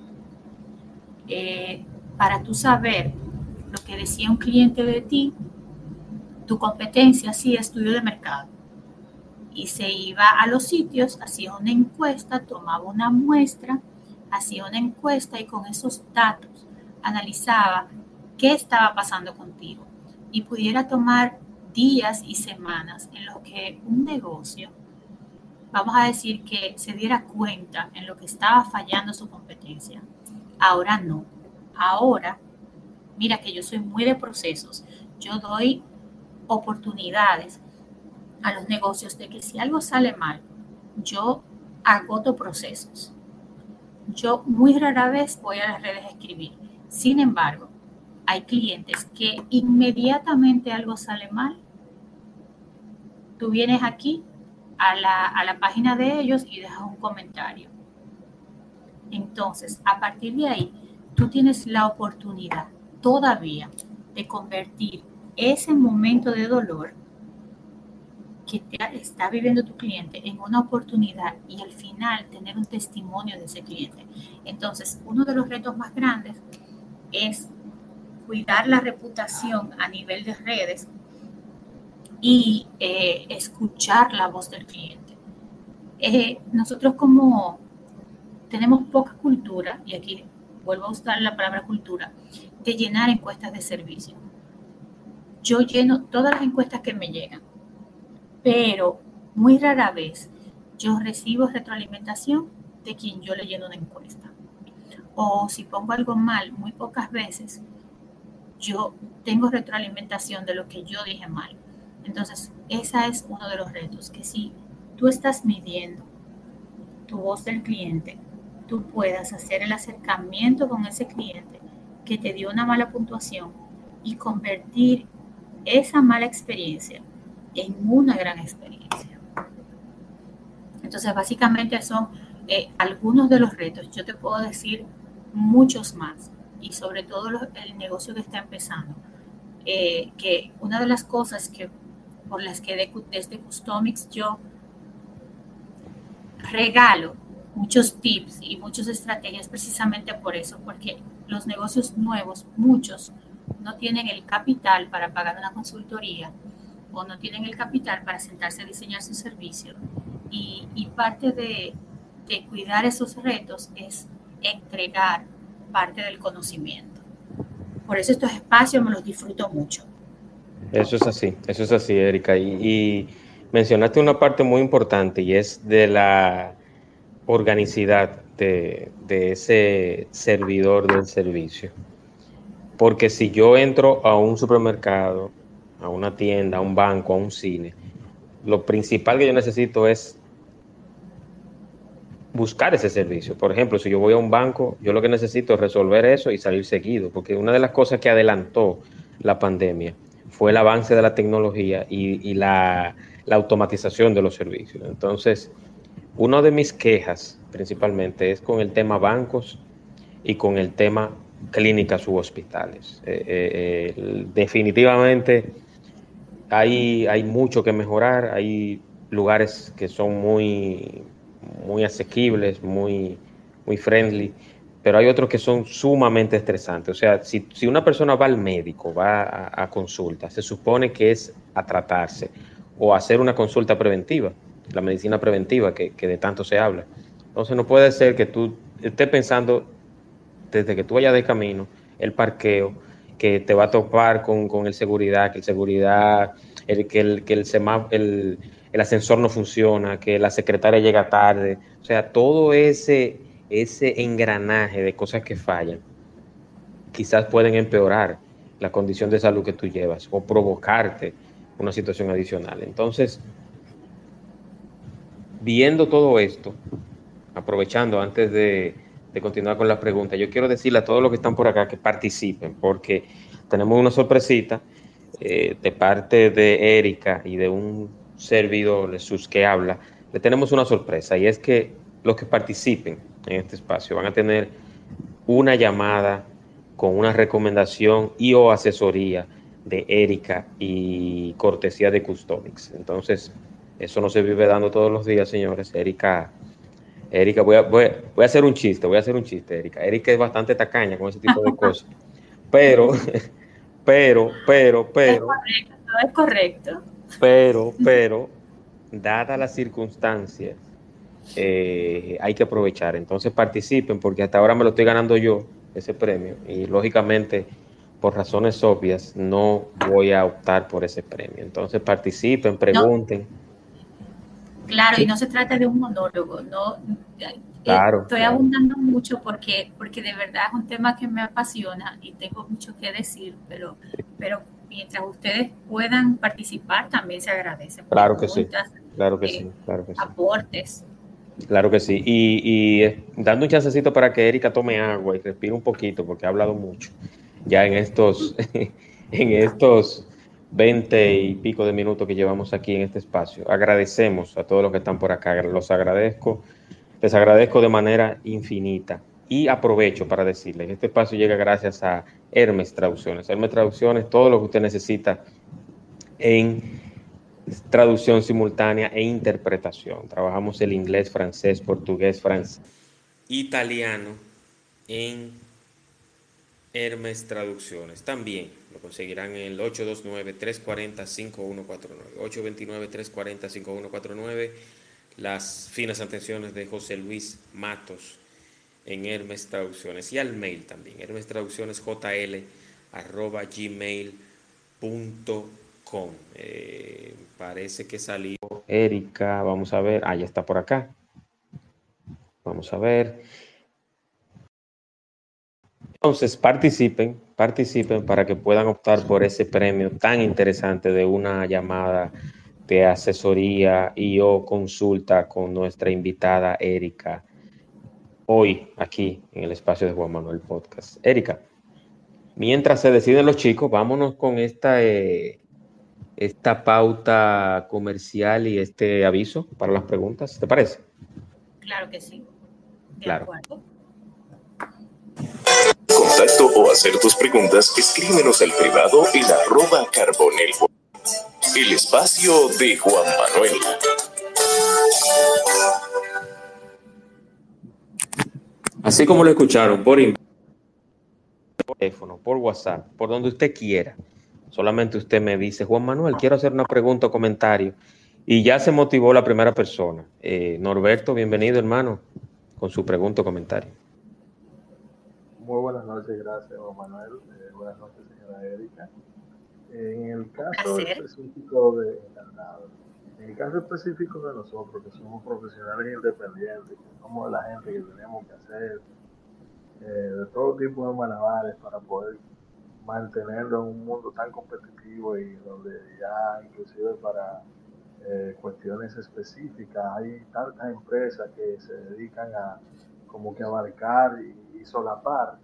para tú saber lo que decía un cliente de ti, tu competencia hacía estudio de mercado y se iba a los sitios, hacía una encuesta, tomaba una muestra, hacía una encuesta y con esos datos analizaba qué estaba pasando contigo y pudiera tomar días y semanas en los que un negocio, vamos a decir que se diera cuenta en lo que estaba fallando su competencia. Ahora no. Ahora, mira que yo soy muy de procesos. Yo doy oportunidades a los negocios de que si algo sale mal, yo agoto procesos. Yo muy rara vez voy a las redes a escribir. Sin embargo, hay clientes que inmediatamente algo sale mal, tú vienes aquí a la página de ellos y dejas un comentario. Entonces, a partir de ahí, tú tienes la oportunidad todavía de convertir ese momento de dolor que está viviendo tu cliente en una oportunidad y al final tener un testimonio de ese cliente. Entonces, uno de los retos más grandes es cuidar la reputación a nivel de redes y escuchar la voz del cliente. Nosotros como tenemos poca cultura, y aquí vuelvo a usar la palabra cultura, de llenar encuestas de servicio. Yo lleno todas las encuestas que me llegan, pero muy rara vez yo recibo retroalimentación de quien yo le lleno una encuesta. O si pongo algo mal, muy pocas veces yo tengo retroalimentación de lo que yo dije mal. Entonces, ese es uno de los retos, que si tú estás midiendo tu voz del cliente, tú puedas hacer el acercamiento con ese cliente que te dio una mala puntuación y convertir esa mala experiencia en una gran experiencia. Entonces, básicamente son algunos de los retos. Yo te puedo decir muchos más, y sobre todo el negocio que está empezando. Que una de las cosas por las que desde Customix yo regalo muchos tips y muchas estrategias precisamente por eso, porque los negocios nuevos, muchos, no tienen el capital para pagar una consultoría o no tienen el capital para sentarse a diseñar su servicio. Y parte de cuidar esos retos es entregar parte del conocimiento. Por eso estos espacios me los disfruto mucho. Eso es así, Erika. Y mencionaste una parte muy importante y es de la organicidad de ese servidor del servicio. Porque si yo entro a un supermercado, a una tienda, a un banco, a un cine, lo principal que yo necesito es buscar ese servicio. Por ejemplo, si yo voy a un banco, yo lo que necesito es resolver eso y salir seguido, porque una de las cosas que adelantó la pandemia fue el avance de la tecnología y la automatización de los servicios. Entonces, una de mis quejas principalmente es con el tema bancos y con el tema clínicas u hospitales. Definitivamente hay mucho que mejorar, hay lugares que son muy asequibles, muy friendly, pero hay otros que son sumamente estresantes. O sea, si una persona va al médico, va a consulta, se supone que es a tratarse o a hacer una consulta preventiva, la medicina preventiva que de tanto se habla. Entonces no puede ser que tú estés pensando desde que tú vayas de camino, el parqueo, que te va a topar con el seguridad, que el seguridad, el ascensor no funciona, que la secretaria llega tarde. O sea, todo ese engranaje de cosas que fallan quizás pueden empeorar la condición de salud que tú llevas o provocarte una situación adicional. Entonces, viendo todo esto, aprovechando antes de continuar con las preguntas, yo quiero decirle a todos los que están por acá que participen, porque tenemos una sorpresita de parte de Erika y de un servidor, Jesús, que habla. Le tenemos una sorpresa, y es que los que participen en este espacio van a tener una llamada con una recomendación y o asesoría de Erika y cortesía de Customix. Entonces, eso no se vive dando todos los días, señores. Erika, voy a hacer un chiste, Erika. Erika es bastante tacaña con ese tipo de cosas. Pero, Es correcto. Pero, dadas las circunstancias, hay que aprovechar. Entonces participen, porque hasta ahora me lo estoy ganando yo, ese premio, y lógicamente, por razones obvias, no voy a optar por ese premio. Entonces participen, pregunten. No. Claro, y no se trata de un monólogo, no. Claro, estoy abundando mucho porque de verdad es un tema que me apasiona y tengo mucho que decir, pero mientras ustedes puedan participar también se agradece. Claro que sí, claro que sí. Aportes. Claro que sí, y dando un chancecito para que Erika tome agua y respire un poquito porque ha hablado mucho. ya en estos, en estos 20 y pico de minutos que llevamos aquí en este espacio. Agradecemos a todos los que están por acá, los agradezco, les agradezco de manera infinita. Y aprovecho para decirles, este espacio llega gracias a Hermes Traducciones. Hermes Traducciones, todo lo que usted necesita en traducción simultánea e interpretación. Trabajamos el inglés, francés, portugués, francés, italiano en Hermes Traducciones. También lo conseguirán en el 829-340-5149. 829-340-5149. Las finas atenciones de José Luis Matos en Hermes Traducciones. Y al mail también, Hermes Traducciones jl@gmail.com. Parece que salió Erika. Vamos a ver. Ya está por acá. Vamos a ver. Entonces, participen para que puedan optar por ese premio tan interesante de una llamada de asesoría y o consulta con nuestra invitada Erika, hoy aquí en el espacio de Juan Manuel Podcast. Erika, mientras se deciden los chicos, vámonos con esta pauta comercial y este aviso para las preguntas, ¿te parece? Claro que sí, de Claro. acuerdo. Contacto o hacer tus preguntas, escríbenos al privado en @Carbonel. El espacio de Juan Manuel. Así como lo escucharon, por teléfono, por WhatsApp, por donde usted quiera. Solamente usted me dice, Juan Manuel, quiero hacer una pregunta o comentario. Y ya se motivó la primera persona. Norberto, bienvenido, hermano, con su pregunta o comentario. Muy buenas noches, gracias, Juan Manuel. Buenas noches, señora Erika. En el caso específico de en el caso específico de nosotros, que somos profesionales independientes, que somos la gente que tenemos que hacer de todo tipo de malabares para poder mantenerlo en un mundo tan competitivo y donde ya inclusive para cuestiones específicas hay tantas empresas que se dedican a como que abarcar y solapar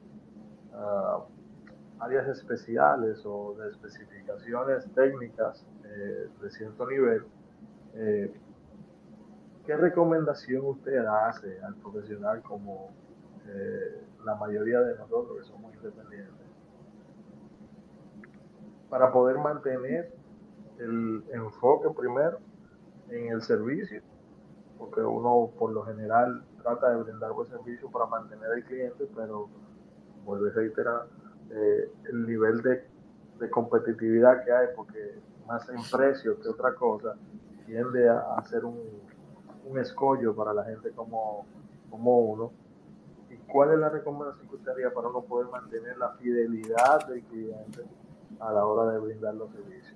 áreas especiales o de especificaciones técnicas de cierto nivel. ¿Qué recomendación usted hace al profesional como la mayoría de nosotros que somos independientes para poder mantener el enfoque primero en el servicio? Porque uno por lo general trata de brindar buen servicio para mantener al cliente, pero vuelvo a reiterar el nivel de competitividad que hay, porque más en precio que otra cosa, tiende a ser un escollo para la gente como uno. ¿Y cuál es la recomendación que usted haría para uno poder mantener la fidelidad del cliente a la hora de brindar los servicios?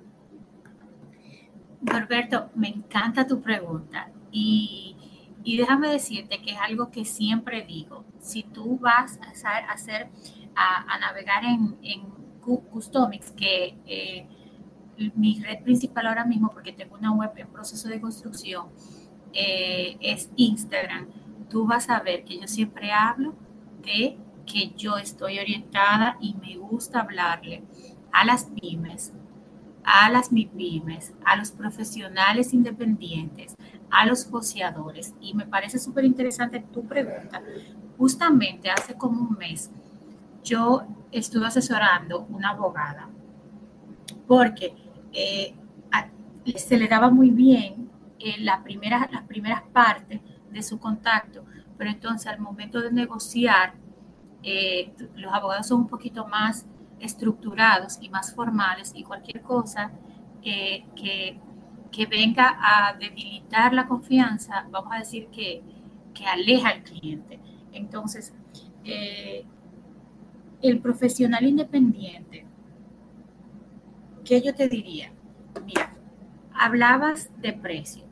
Norberto, me encanta tu pregunta y déjame decirte que es algo que siempre digo. Si tú vas a navegar en Customix, que mi red principal ahora mismo, porque tengo una web en proceso de construcción, es Instagram, tú vas a ver que yo siempre hablo de que yo estoy orientada y me gusta hablarle a las pymes, a las MIPYMES, a los profesionales independientes, a los joseadores. Y me parece súper interesante tu pregunta. Justamente hace como un mes yo estuve asesorando una abogada porque se le daba muy bien las primeras partes de su contacto, pero entonces al momento de negociar, los abogados son un poquito más estructurados y más formales, y cualquier cosa que venga a debilitar la confianza, vamos a decir que aleja al cliente. Entonces, el profesional independiente, ¿qué yo te diría? Mira, hablabas de precio.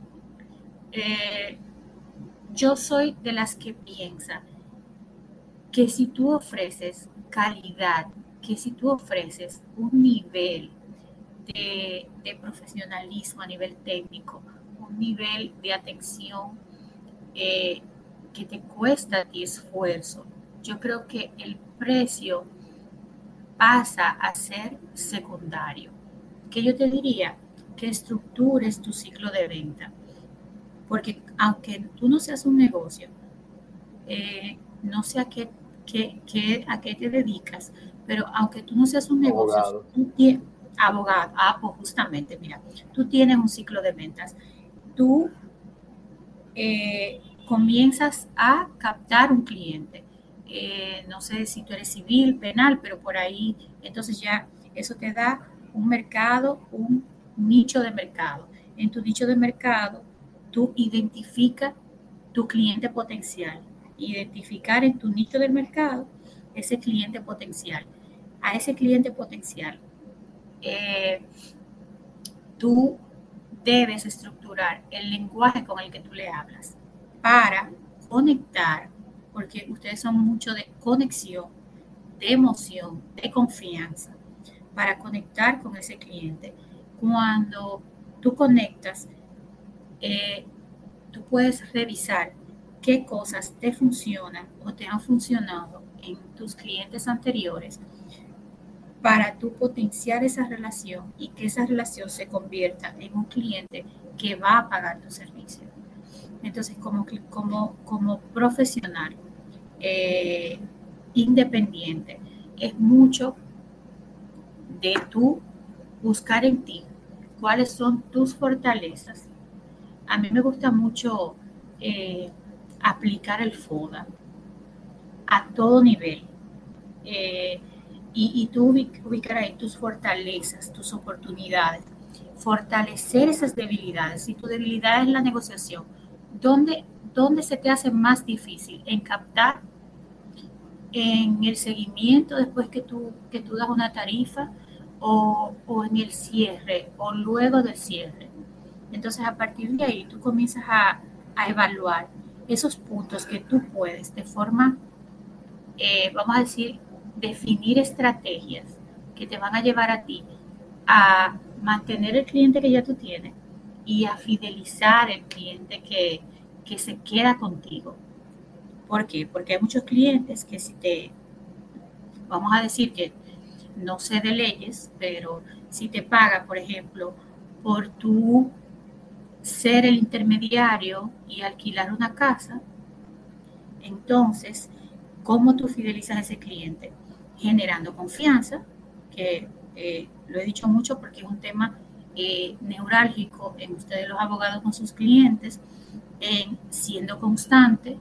Yo soy de las que piensa que si tú ofreces calidad, que si tú ofreces un nivel de profesionalismo a nivel técnico, un nivel de atención que te cuesta a ti esfuerzo, yo creo que el precio pasa a ser secundario. ¿Qué yo te diría? Que estructures tu ciclo de venta. Porque aunque tú no seas un negocio, no sé a qué te dedicas, pero aunque tú no seas un negocio, Abogado. tú tienes abogado, pues justamente, mira, tú tienes un ciclo de ventas. Tú comienzas a captar un cliente. No sé si tú eres civil, penal, pero por ahí, entonces ya eso te da un mercado, un nicho de mercado. En tu nicho de mercado, tú identificas tu cliente potencial. Identificar en tu nicho del mercado ese cliente potencial. A ese cliente potencial, tú debes estructurar el lenguaje con el que tú le hablas para conectar, porque ustedes son mucho de conexión, de emoción, de confianza, para conectar con ese cliente. Cuando tú conectas, tú puedes revisar qué cosas te funcionan o te han funcionado en tus clientes anteriores para tú potenciar esa relación y que esa relación se convierta en un cliente que va a pagar tu servicio. Entonces, como profesional independiente, es mucho de tú buscar en ti cuáles son tus fortalezas. A mí me gusta mucho aplicar el FODA a todo nivel. Y tú ubicar ahí tus fortalezas, tus oportunidades, fortalecer esas debilidades. Si tu debilidad es la negociación, ¿dónde se te hace más difícil? En captar, en el seguimiento después que tú das una tarifa, o en el cierre, o luego del cierre. Entonces, a partir de ahí, tú comienzas a evaluar esos puntos que tú puedes de forma, vamos a decir, definir estrategias que te van a llevar a ti a mantener el cliente que ya tú tienes y a fidelizar el cliente que se queda contigo. ¿Por qué? Porque hay muchos clientes que vamos a decir que no sé de leyes, pero si te paga, por ejemplo, por tú ser el intermediario y alquilar una casa, entonces, ¿cómo tú fidelizas a ese cliente? Generando confianza, que lo he dicho mucho porque es un tema neurálgico en ustedes los abogados con sus clientes, en siendo constante,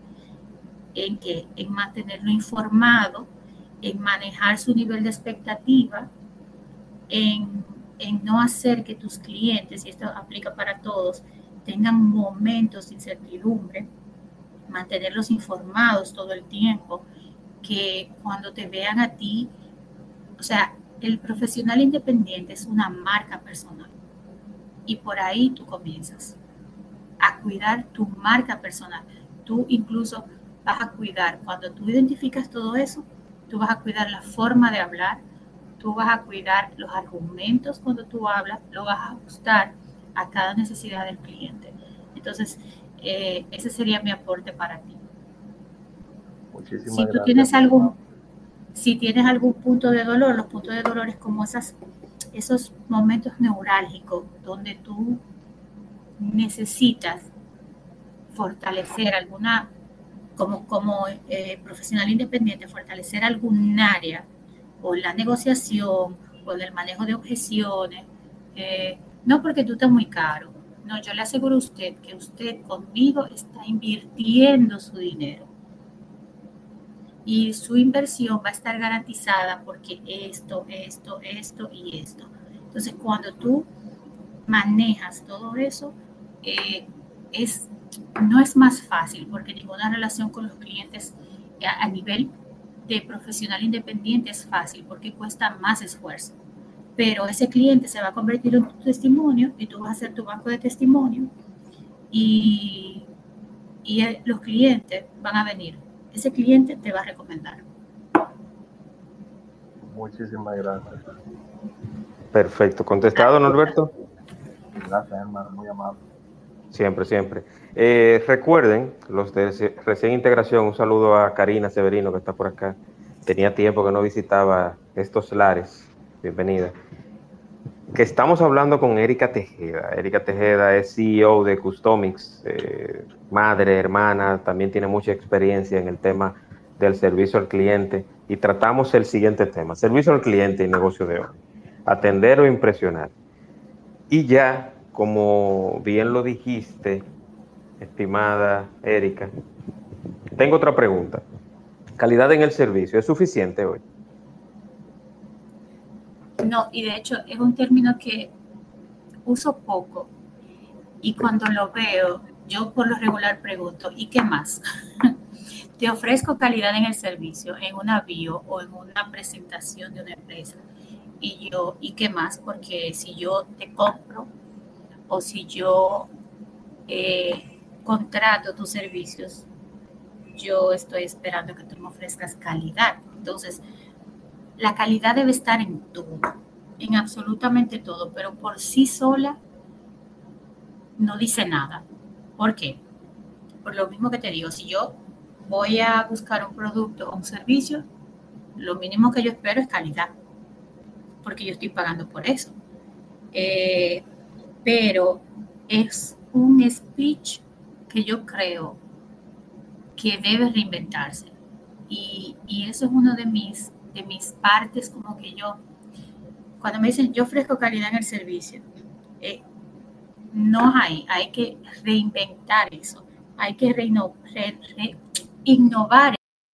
en mantenerlo informado, en manejar su nivel de expectativa, en no hacer que tus clientes, y esto aplica para todos, tengan momentos de incertidumbre, mantenerlos informados todo el tiempo, que cuando te vean a ti, o sea, el profesional independiente es una marca personal y por ahí tú comienzas a cuidar tu marca personal. Tú incluso vas a cuidar, cuando tú identificas todo eso, tú vas a cuidar la forma de hablar, tú vas a cuidar los argumentos cuando tú hablas, lo vas a ajustar a cada necesidad del cliente. Entonces, ese sería mi aporte para ti. Muchísimas si tú gracias. tienes algún punto de dolor, los puntos de dolor es como esos momentos neurálgicos donde tú necesitas fortalecer alguna, como profesional independiente, fortalecer algún área, o la negociación, o el manejo de objeciones, no porque tú estás muy caro, no, yo le aseguro a usted que usted conmigo está invirtiendo su dinero. Y su inversión va a estar garantizada porque esto y esto. Entonces, cuando tú manejas todo eso, no es más fácil, porque ninguna relación con los clientes a nivel de profesional independiente es fácil, porque cuesta más esfuerzo. Pero ese cliente se va a convertir en tu testimonio y tú vas a ser tu banco de testimonio y los clientes van a venir. Ese cliente te va a recomendar. Muchísimas gracias. Perfecto. ¿Contestado, Norberto? Gracias, hermano, muy amable. Siempre, siempre. Recuerden, los de Recién Integración, un saludo a Karina Severino, que está por acá. tenía tiempo que no visitaba estos lares. Bienvenida. Que estamos hablando con Erika Tejeda. Erika Tejeda es CEO de Customix, madre, hermana, también tiene mucha experiencia en el tema del servicio al cliente, y tratamos el siguiente tema: servicio al cliente y negocio de hoy. Atender o impresionar. Y ya, como bien lo dijiste, estimada Erika, tengo otra pregunta. ¿Calidad en el servicio es suficiente hoy? No, y de hecho es un término que uso poco, y cuando lo veo, yo por lo regular pregunto, ¿y qué más? Te ofrezco calidad en el servicio, en una bio o en una presentación de una empresa. Y yo, ¿y qué más? Porque si yo te compro o si yo contrato tus servicios, yo estoy esperando que tú me ofrezcas calidad. Entonces, la calidad debe estar en todo, en absolutamente todo, pero por sí sola no dice nada. ¿Por qué? Por lo mismo que te digo, si yo voy a buscar un producto o un servicio, lo mínimo que yo espero es calidad, porque yo estoy pagando por eso. Pero es un speech que yo creo que debe reinventarse. Y eso es uno de mis partes, como que yo, cuando me dicen yo ofrezco calidad en el servicio, no hay que reinventar eso, hay que innovar,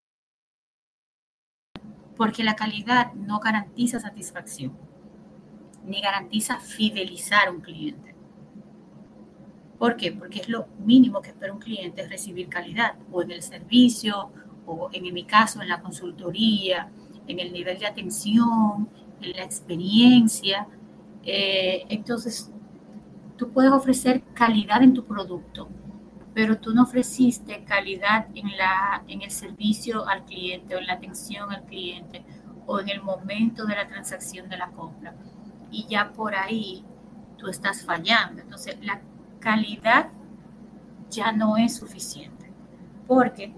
porque la calidad no garantiza satisfacción, ni garantiza fidelizar a un cliente. ¿Por qué? Porque es lo mínimo que espera un cliente, es recibir calidad, o en el servicio, o en mi caso, en la consultoría, en el nivel de atención, en la experiencia. Entonces, tú puedes ofrecer calidad en tu producto, pero tú no ofreciste calidad en el servicio al cliente, o en la atención al cliente, o en el momento de la transacción de la compra. Y ya por ahí tú estás fallando. Entonces, la calidad ya no es suficiente, porque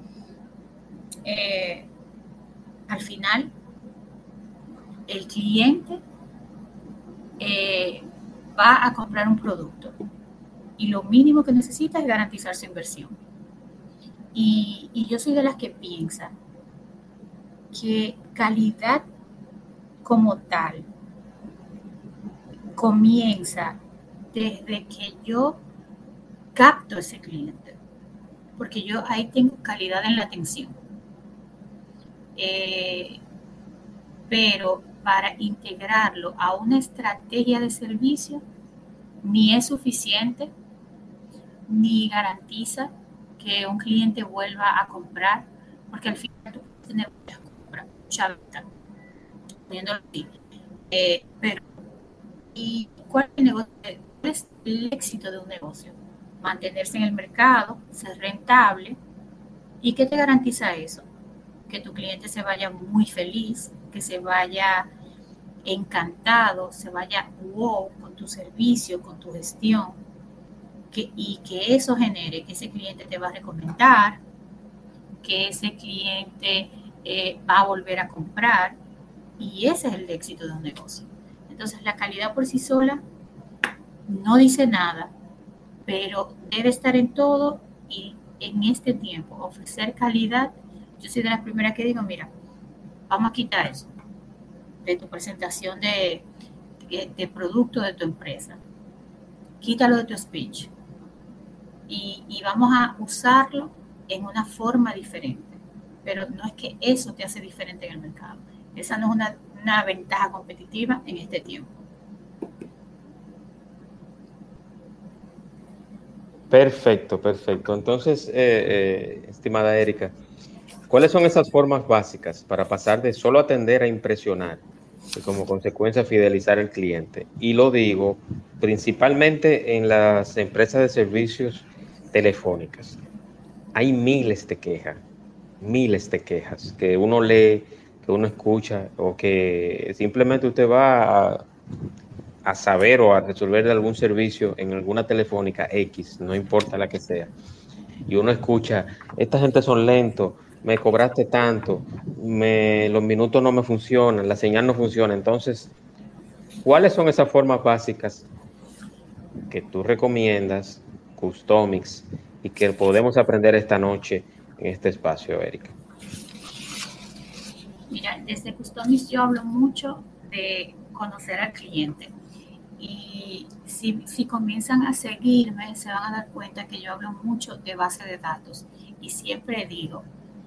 al final el cliente va a comprar un producto y lo mínimo que necesita es garantizar su inversión. Y yo soy de las que piensa que calidad como tal comienza desde que yo capto ese cliente, porque yo ahí tengo calidad en la atención. Pero para integrarlo a una estrategia de servicio, ni es suficiente, ni garantiza que un cliente vuelva a comprar, porque al final tú puedes tener muchas compras, mucha venta, poniéndolo así. Pero, ¿y cuál es el éxito de un negocio? Mantenerse en el mercado, ser rentable. ¿Y qué te garantiza eso? Que tu cliente se vaya muy feliz, que se vaya encantado, se vaya wow con tu servicio, con tu gestión, y que eso genere que ese cliente te va a recomendar, que ese cliente va a volver a comprar, y ese es el éxito de un negocio. Entonces, la calidad por sí sola no dice nada, pero debe estar en todo, y en este tiempo ofrecer calidad, yo soy de las primeras que digo, mira, vamos a quitar eso de tu presentación de producto de tu empresa, quítalo de tu speech y vamos a usarlo en una forma diferente, pero no es que eso te hace diferente en el mercado, esa no es una ventaja competitiva en este tiempo. Perfecto, perfecto. Entonces, estimada Erika, ¿cuáles son esas formas básicas para pasar de solo atender a impresionar y como consecuencia fidelizar al cliente? Y lo digo principalmente en las empresas de servicios telefónicas. Hay miles de quejas que uno lee, que uno escucha, o que simplemente usted va a saber o a resolver de algún servicio en alguna telefónica X, no importa la que sea, y uno escucha, esta gente son lentos, me cobraste tanto, los minutos no me funcionan, la señal no funciona. Entonces, ¿cuáles son esas formas básicas que tú recomiendas, Customix, y que podemos aprender esta noche en este espacio, Erika? Mira, desde Customix yo hablo mucho de conocer al cliente. Y si comienzan a seguirme, se van a dar cuenta que yo hablo mucho de base de datos. Y siempre digo,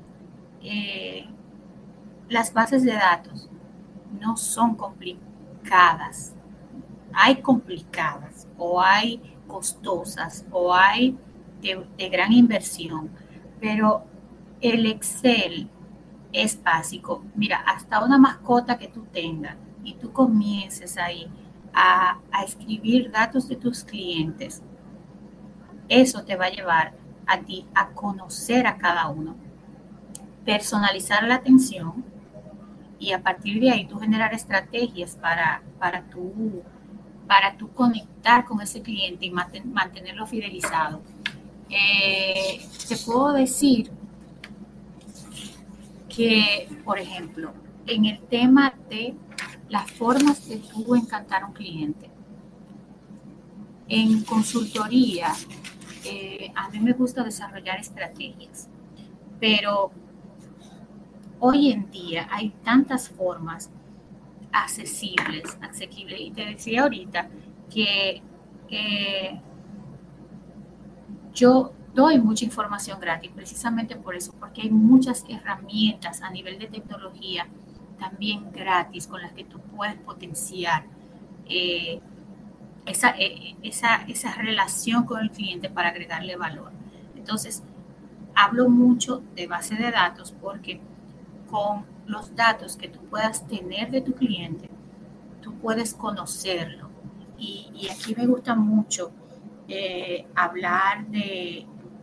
las bases de datos no son complicadas. Hay complicadas, o hay costosas, o hay de gran inversión, pero el Excel es básico. Mira, hasta una mascota que tú tengas y tú comiences ahí a escribir datos de tus clientes, eso te va a llevar a ti a conocer a cada uno, personalizar la atención y a partir de ahí tú generar estrategias para tú conectar con ese cliente y mantenerlo fidelizado. Te puedo decir que, por ejemplo, en el tema de las formas de tú encantar a un cliente, en consultoría, a mí me gusta desarrollar estrategias, pero hoy en día hay tantas formas asequibles, y te decía ahorita que yo doy mucha información gratis precisamente por eso, porque hay muchas herramientas a nivel de tecnología también gratis con las que tú puedes potenciar esa relación con el cliente para agregarle valor. Entonces, hablo mucho de base de datos porque con los datos que tú puedas tener de tu cliente, tú puedes conocerlo. Y aquí me gusta mucho hablar de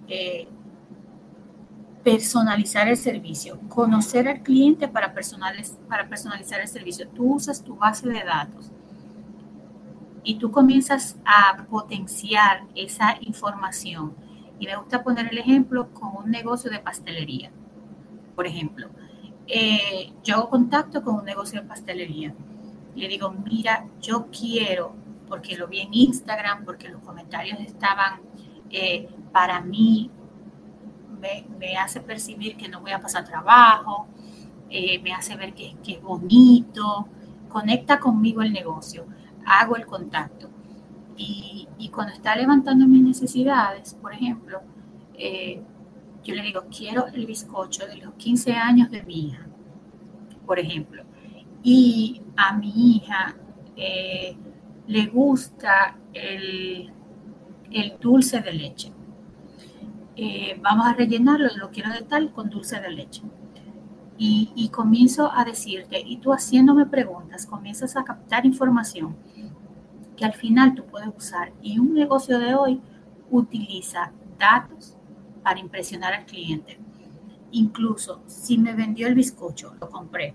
personalizar el servicio, conocer al cliente para personalizar el servicio. Tú usas tu base de datos y tú comienzas a potenciar esa información. Y me gusta poner el ejemplo con un negocio de pastelería. Por ejemplo, yo hago contacto con un negocio de pastelería. Le digo, mira, yo quiero, porque lo vi en Instagram, porque los comentarios estaban, para mí, me hace percibir que no voy a pasar trabajo, me hace ver que es bonito, conecta conmigo el negocio, hago el contacto. Y cuando está levantando mis necesidades, por ejemplo, yo le digo, quiero el bizcocho de los 15 años de mi hija, por ejemplo. Y a mi hija le gusta el dulce de leche. Vamos a rellenarlo, lo quiero de tal con dulce de leche. Y comienzo a decirte, y tú haciéndome preguntas, comienzas a captar información que al final tú puedes usar. Y un negocio de hoy utiliza datos para impresionar al cliente. Incluso si me vendió el bizcocho, lo compré,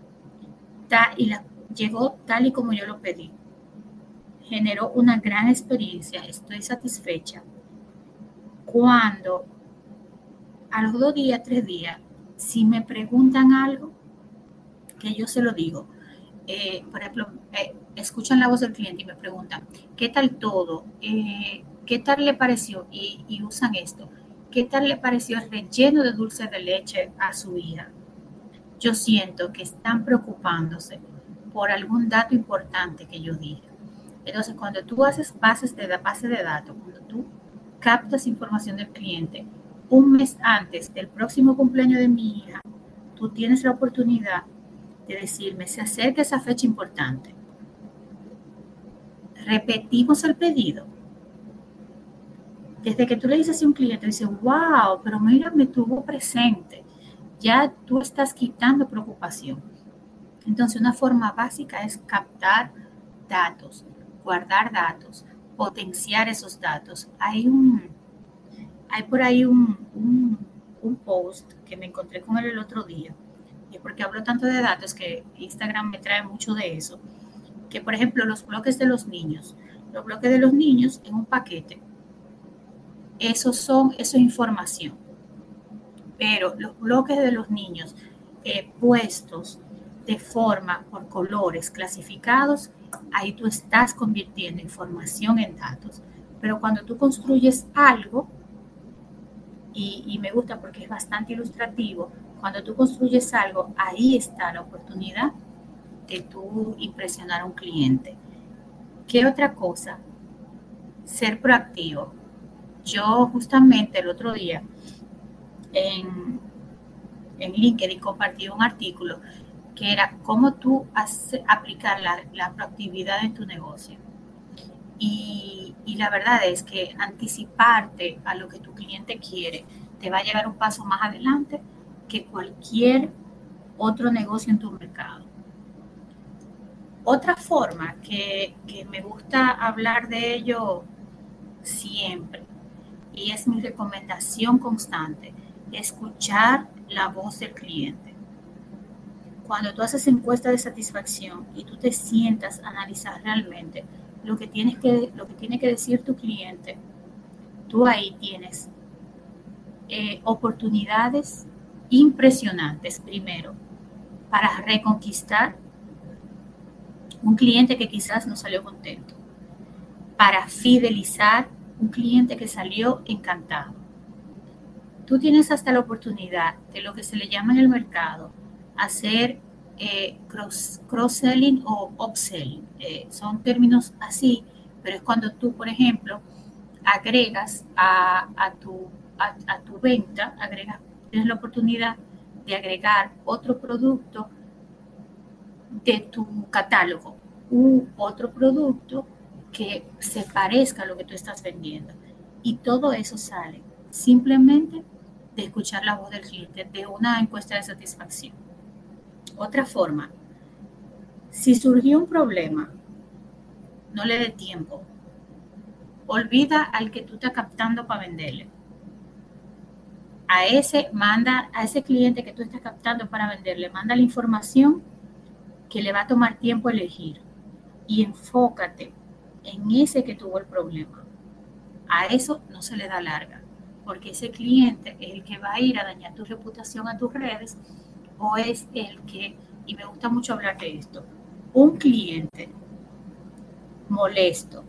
llegó tal y como yo lo pedí, generó una gran experiencia, estoy satisfecha. Cuando a los 2 días, 3 días, si me preguntan algo, que yo se lo digo, por ejemplo, escuchan la voz del cliente y me preguntan, ¿qué tal todo? ¿Qué tal le pareció? Y usan esto. ¿Qué tal le pareció el relleno de dulce de leche a su hija? Yo siento que están preocupándose por algún dato importante que yo dije. Entonces, cuando tú haces base de datos, cuando tú captas información del cliente, un mes antes del próximo cumpleaños de mi hija, tú tienes la oportunidad de decirme, se acerca esa fecha importante. Repetimos el pedido. Desde que tú le dices a un cliente, dice, wow, pero mira, me tuvo presente. Ya tú estás quitando preocupación. Entonces, una forma básica es captar datos, guardar datos, potenciar esos datos. Hay por ahí un post que me encontré con él el otro día, y porque hablo tanto de datos que Instagram me trae mucho de eso, que por ejemplo los bloques de los niños en un paquete, eso es información. pero los bloques de los niños puestos de forma por colores clasificados, ahí tú estás convirtiendo información en datos. Pero cuando tú construyes algo, y me gusta porque es bastante ilustrativo, cuando tú construyes algo, ahí está la oportunidad de tú impresionar a un cliente. ¿Qué otra cosa? Ser proactivo. Yo justamente el otro día en LinkedIn compartí un artículo que era cómo tú aplicar la proactividad en tu negocio. Y la verdad es que anticiparte a lo que tu cliente quiere te va a llevar un paso más adelante que cualquier otro negocio en tu mercado. Otra forma que me gusta hablar de ello siempre, y es mi recomendación constante, escuchar la voz del cliente. Cuando tú haces encuesta de satisfacción y tú te sientas a analizar realmente lo que tiene que decir tu cliente, tú ahí tienes oportunidades impresionantes, primero, para reconquistar un cliente que quizás no salió contento, para fidelizar un cliente que salió encantado. Tú tienes hasta la oportunidad de lo que se le llama en el mercado hacer cross-selling o upselling. Son términos así, pero es cuando tú, por ejemplo, agregas a tu venta, tienes la oportunidad de agregar otro producto de tu catálogo u otro producto que se parezca a lo que tú estás vendiendo. Y todo eso sale simplemente de escuchar la voz del cliente, de una encuesta de satisfacción. Otra forma, si surgió un problema, no le dé tiempo. Olvida al que tú estás captando para venderle. A ese cliente que tú estás captando para venderle, manda la información que le va a tomar tiempo elegir y enfócate en ese que tuvo el problema. A eso no se le da larga, porque ese cliente es el que va a ir a dañar tu reputación a tus redes, o es el que, y me gusta mucho hablar de esto, un cliente molesto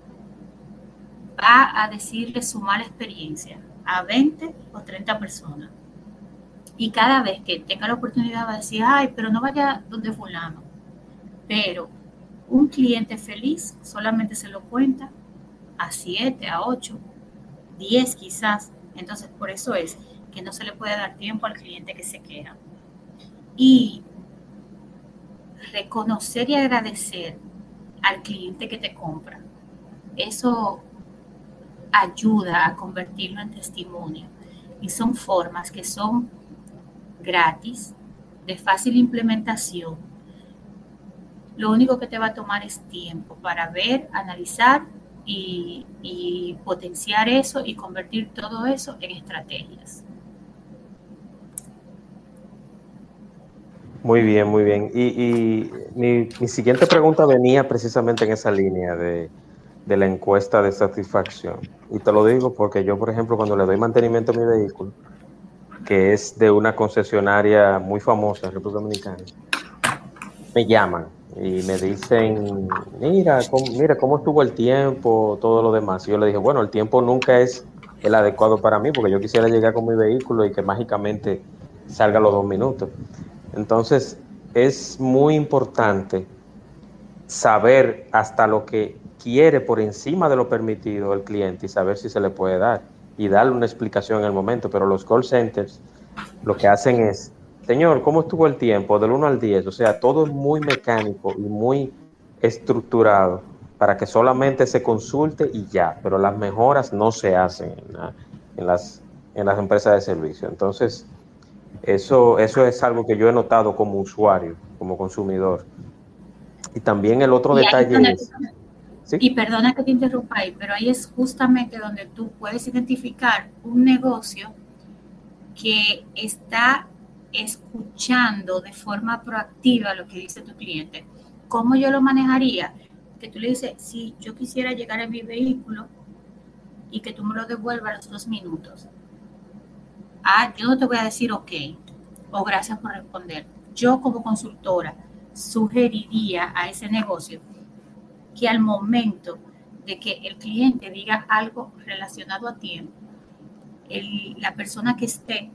va a decirle su mala experiencia a 20 o 30 personas. Y cada vez que tenga la oportunidad va a decir, ay, pero no vaya donde fulano. Pero un cliente feliz solamente se lo cuenta a 7, a 8, 10 quizás. Entonces, por eso es que no se le puede dar tiempo al cliente que se queja. Y reconocer y agradecer al cliente que te compra. Eso ayuda a convertirlo en testimonio. Y son formas que son gratis, de fácil implementación. Lo único que te va a tomar es tiempo para ver, analizar y potenciar eso y convertir todo eso en estrategias. Muy bien, muy bien. Y mi siguiente pregunta venía precisamente en esa línea de la encuesta de satisfacción. Y te lo digo porque yo, por ejemplo, cuando le doy mantenimiento a mi vehículo, que es de una concesionaria muy famosa en República Dominicana, me llaman y me dicen, mira cómo estuvo el tiempo, todo lo demás. Y yo le dije, bueno, el tiempo nunca es el adecuado para mí, porque yo quisiera llegar con mi vehículo y que mágicamente salga los 2 minutos. Entonces, es muy importante saber hasta lo que quiere por encima de lo permitido el cliente y saber si se le puede dar y darle una explicación en el momento. Pero los call centers lo que hacen es, señor, ¿cómo estuvo el tiempo? Del 1 al 10. O sea, todo es muy mecánico y muy estructurado para que solamente se consulte y ya. Pero las mejoras no se hacen en las empresas de servicio. Entonces, eso es algo que yo he notado como usuario, como consumidor. Y también el otro detalle es... ¿Sí? Y perdona que te interrumpa ahí, pero ahí es justamente donde tú puedes identificar un negocio que está escuchando de forma proactiva lo que dice tu cliente. ¿Cómo yo lo manejaría? Que tú le dices, si yo quisiera llegar a mi vehículo y que tú me lo devuelvas a los 2 minutos. yo no te voy a decir ok o gracias por responder. Yo como consultora sugeriría a ese negocio que al momento de que el cliente diga algo relacionado a tiempo, la persona que esté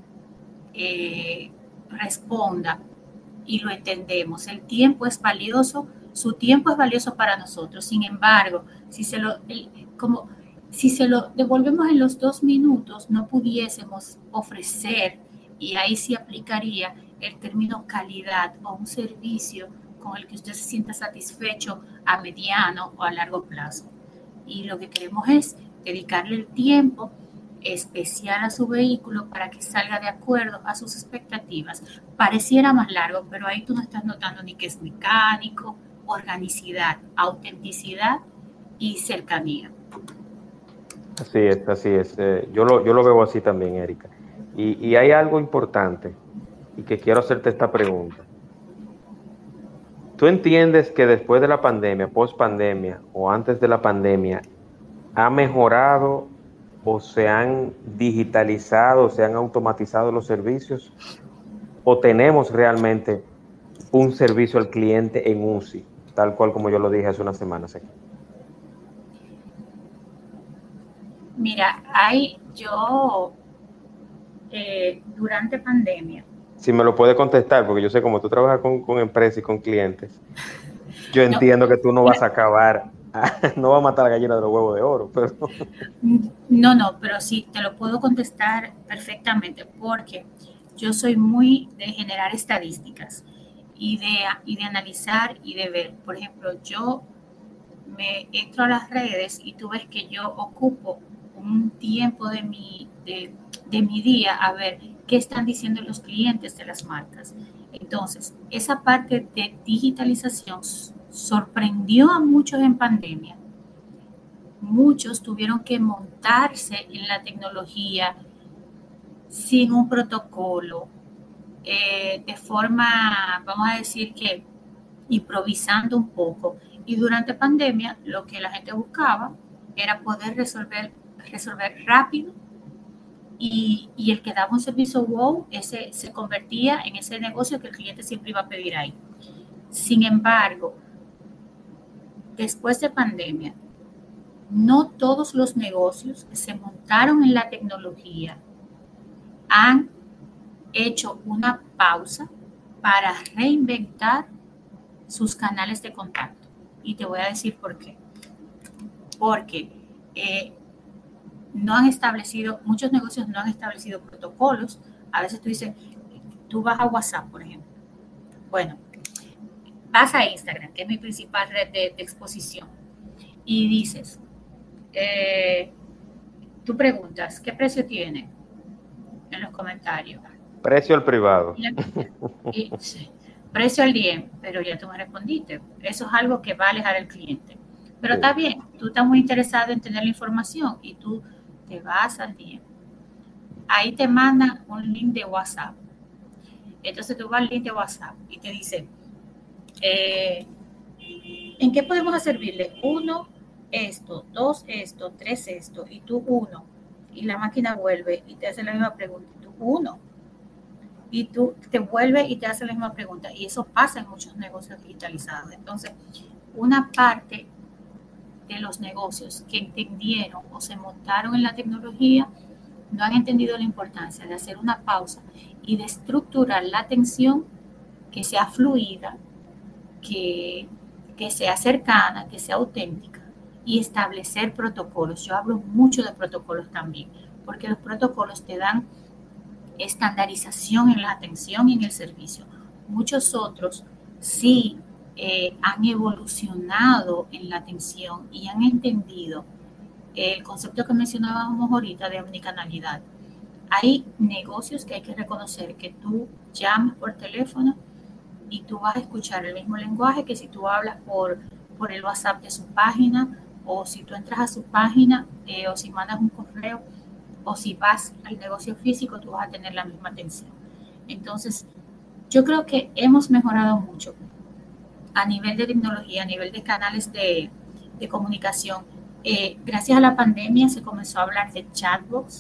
responda y lo entendemos. El tiempo es valioso, su tiempo es valioso para nosotros. Sin embargo, si se lo devolvemos en los 2 minutos, no pudiésemos ofrecer, y ahí sí aplicaría el término calidad o un servicio con el que usted se sienta satisfecho a mediano o a largo plazo. Y lo que queremos es dedicarle el tiempo especial a su vehículo para que salga de acuerdo a sus expectativas. Pareciera más largo, pero ahí tú no estás notando ni que es mecánico, organicidad, autenticidad y cercanía. Así es, así es. Yo lo veo así también, Erika. Y hay algo importante y que quiero hacerte esta pregunta. ¿Tú entiendes que después de la pandemia, post pandemia o antes de la pandemia, ha mejorado o se han digitalizado, se han automatizado los servicios, o tenemos realmente un servicio al cliente en UCI, tal cual como yo lo dije hace unas semanas aquí? Mira, durante pandemia. Si me lo puedes contestar, porque yo sé como tú trabajas con empresas y con clientes, yo entiendo que tú no vas a acabar, no vas a matar a la gallina de los huevos de oro, pero... No, pero sí, te lo puedo contestar perfectamente porque yo soy muy de generar estadísticas y de analizar y de ver. Por ejemplo, yo me entro a las redes y tú ves que yo ocupo un tiempo de mi día a ver qué están diciendo los clientes de las marcas. Entonces, esa parte de digitalización sorprendió a muchos en pandemia. Muchos tuvieron que montarse en la tecnología sin un protocolo, de forma, vamos a decir que improvisando un poco. Y durante pandemia lo que la gente buscaba era poder resolver rápido y el que daba un servicio wow, ese se convertía en ese negocio que el cliente siempre iba a pedir ahí. Sin embargo, después de pandemia, no todos los negocios que se montaron en la tecnología han hecho una pausa para reinventar sus canales de contacto. Y te voy a decir por qué. Porque muchos negocios no han establecido protocolos. A veces tú dices, tú vas a WhatsApp, por ejemplo. Bueno, vas a Instagram, que es mi principal red de exposición, y dices, tú preguntas, ¿qué precio tiene? En los comentarios. Precio al privado. Sí, precio al día, pero ya tú me respondiste. Eso es algo que va a alejar al cliente. Pero sí, está bien, tú estás muy interesado en tener la información y tú te vas al día. Ahí te mandan un link de WhatsApp. Entonces tú vas al link de WhatsApp y te dice, ¿en qué podemos servirle? 1, esto, 2, esto, 3, esto, y tú 1. Y la máquina vuelve y te hace la misma pregunta, y tú 1. Y tú te vuelve y te hace la misma pregunta. Y eso pasa en muchos negocios digitalizados. Entonces, una parte de los negocios que entendieron o se montaron en la tecnología no han entendido la importancia de hacer una pausa y de estructurar la atención que sea fluida, que sea cercana, que sea auténtica y establecer protocolos. Yo hablo mucho de protocolos también, porque los protocolos te dan estandarización en la atención y en el servicio. Muchos otros sí han evolucionado en la atención y han entendido el concepto que mencionábamos ahorita de omnicanalidad. Hay negocios que hay que reconocer que tú llamas por teléfono y tú vas a escuchar el mismo lenguaje que si tú hablas por el WhatsApp de su página, o si tú entras a su página, o si mandas un correo, o si vas al negocio físico, tú vas a tener la misma atención. Entonces, yo creo que hemos mejorado mucho a nivel de tecnología, a nivel de canales de comunicación. Gracias a la pandemia se comenzó a hablar de chatbots,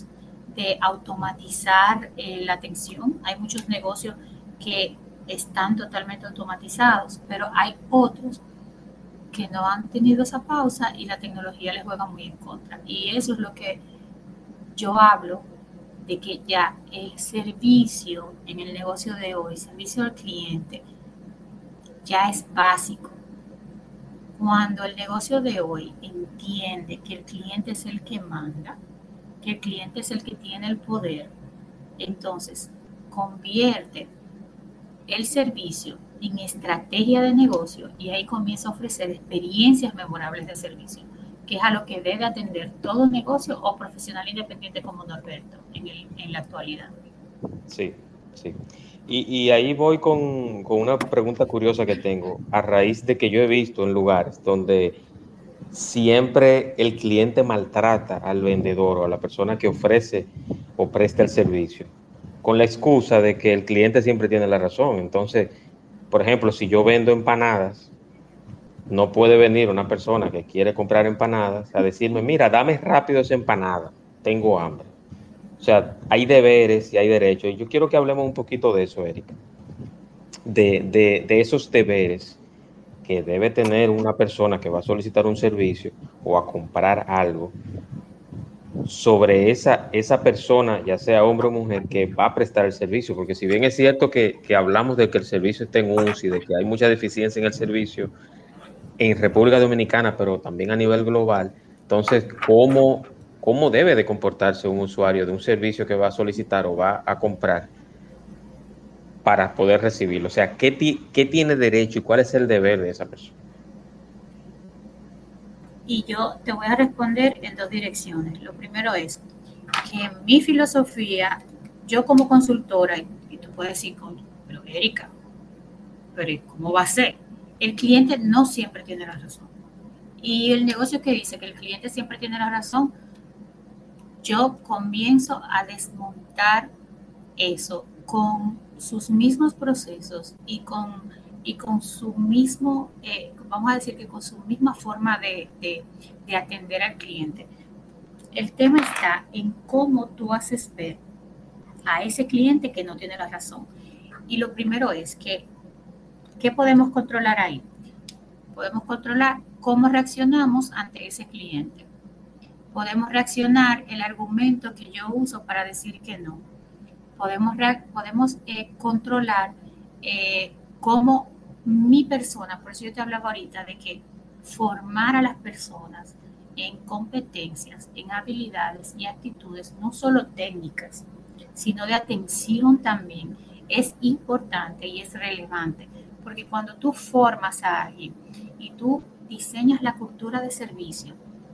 de automatizar la atención. Hay muchos negocios que están totalmente automatizados, pero hay otros que no han tenido esa pausa y la tecnología les juega muy en contra. Y eso es lo que yo hablo, de que ya el servicio en el negocio de hoy, servicio al cliente, ya es básico. Cuando el negocio de hoy entiende que el cliente es el que manda, que el cliente es el que tiene el poder, entonces convierte el servicio en estrategia de negocio y ahí comienza a ofrecer experiencias memorables de servicio, que es a lo que debe atender todo negocio o profesional independiente como Norberto en la actualidad. Sí, sí. Y ahí voy con una pregunta curiosa que tengo, a raíz de que yo he visto en lugares donde siempre el cliente maltrata al vendedor o a la persona que ofrece o presta el servicio, con la excusa de que el cliente siempre tiene la razón. Entonces, por ejemplo, si yo vendo empanadas, no puede venir una persona que quiere comprar empanadas a decirme, mira, dame rápido esa empanada, tengo hambre. O sea, hay deberes y hay derechos. Y yo quiero que hablemos un poquito de eso, Erika, de esos deberes que debe tener una persona que va a solicitar un servicio o a comprar algo sobre esa persona, ya sea hombre o mujer, que va a prestar el servicio. Porque si bien es cierto que hablamos de que el servicio está en UCI, de que hay mucha deficiencia en el servicio en República Dominicana, pero también a nivel global, entonces, ¿cómo debe de comportarse un usuario de un servicio que va a solicitar o va a comprar para poder recibirlo? O sea, ¿qué tiene derecho y cuál es el deber de esa persona? Y yo te voy a responder en dos direcciones. Lo primero es que en mi filosofía, yo como consultora, y tú puedes decir, pero Erika, pero ¿cómo va a ser? El cliente no siempre tiene la razón. Y el negocio que dice que el cliente siempre tiene la razón, yo comienzo a desmontar eso con sus mismos procesos y con su mismo, vamos a decir que con su misma forma de atender al cliente. El tema está en cómo tú haces ver a ese cliente que no tiene la razón. Y lo primero es que, ¿qué podemos controlar ahí? Podemos controlar cómo reaccionamos ante ese cliente. Podemos reaccionar el argumento que yo uso para decir que no. Podemos controlar cómo mi persona, por eso yo te hablaba ahorita de que formar a las personas en competencias, en habilidades y actitudes, no solo técnicas, sino de atención también, es importante y es relevante, porque cuando tú formas a alguien y tú diseñas la cultura de servicio,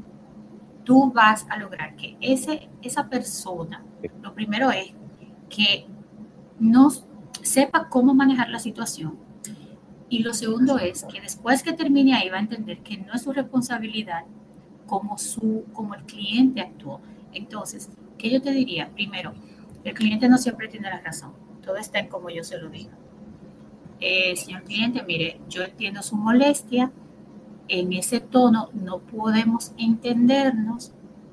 tú vas a lograr que esa persona, lo primero es que no sepa cómo manejar la situación. Y lo segundo es que después que termine ahí va a entender que no es su responsabilidad como el cliente actuó. Entonces, ¿qué yo te diría? Primero, el cliente no siempre tiene la razón. Todo está en como yo se lo diga. Señor cliente, mire, yo entiendo su molestia. En ese tono no podemos entendernos.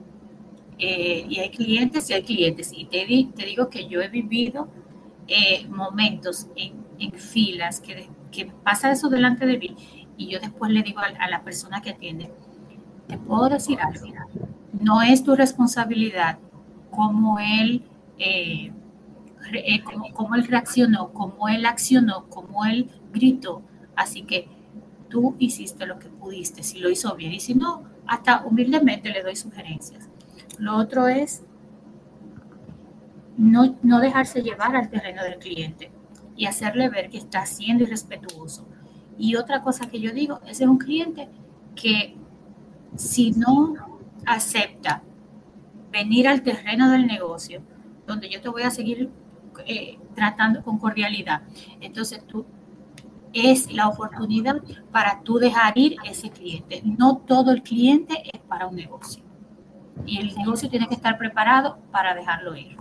Y hay clientes y hay clientes. Y te digo que yo he vivido momentos en filas que pasa eso delante de mí y yo después le digo a la persona que atiende, te puedo decir algo, no es tu responsabilidad cómo él cómo él reaccionó, cómo él accionó, cómo él gritó, así que tú hiciste lo que pudiste, si lo hizo bien y si no, hasta humildemente le doy sugerencias. Lo otro es no dejarse llevar al terreno del cliente y hacerle ver que está siendo irrespetuoso. Y otra cosa que yo digo, ese es un cliente que si no acepta venir al terreno del negocio, donde yo te voy a seguir tratando con cordialidad, entonces tú es la oportunidad para tú dejar ir ese cliente. No todo el cliente es para un negocio. Y el negocio tiene que estar preparado para dejarlo ir.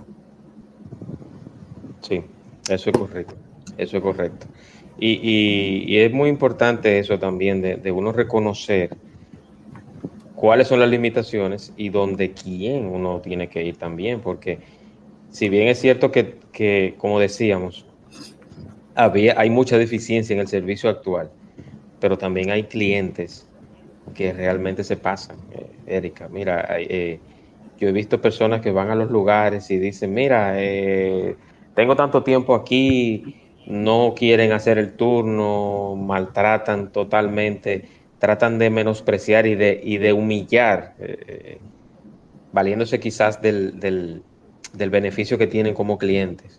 Sí, eso es correcto. Eso es correcto. Y es muy importante eso también, de uno reconocer cuáles son las limitaciones y dónde quién uno tiene que ir también, porque si bien es cierto que como decíamos, hay mucha deficiencia en el servicio actual, pero también hay clientes que realmente se pasan, Erika. Mira, yo he visto personas que van a los lugares y dicen, mira, tengo tanto tiempo aquí, no quieren hacer el turno, maltratan totalmente, tratan de menospreciar y de humillar, valiéndose quizás del beneficio que tienen como clientes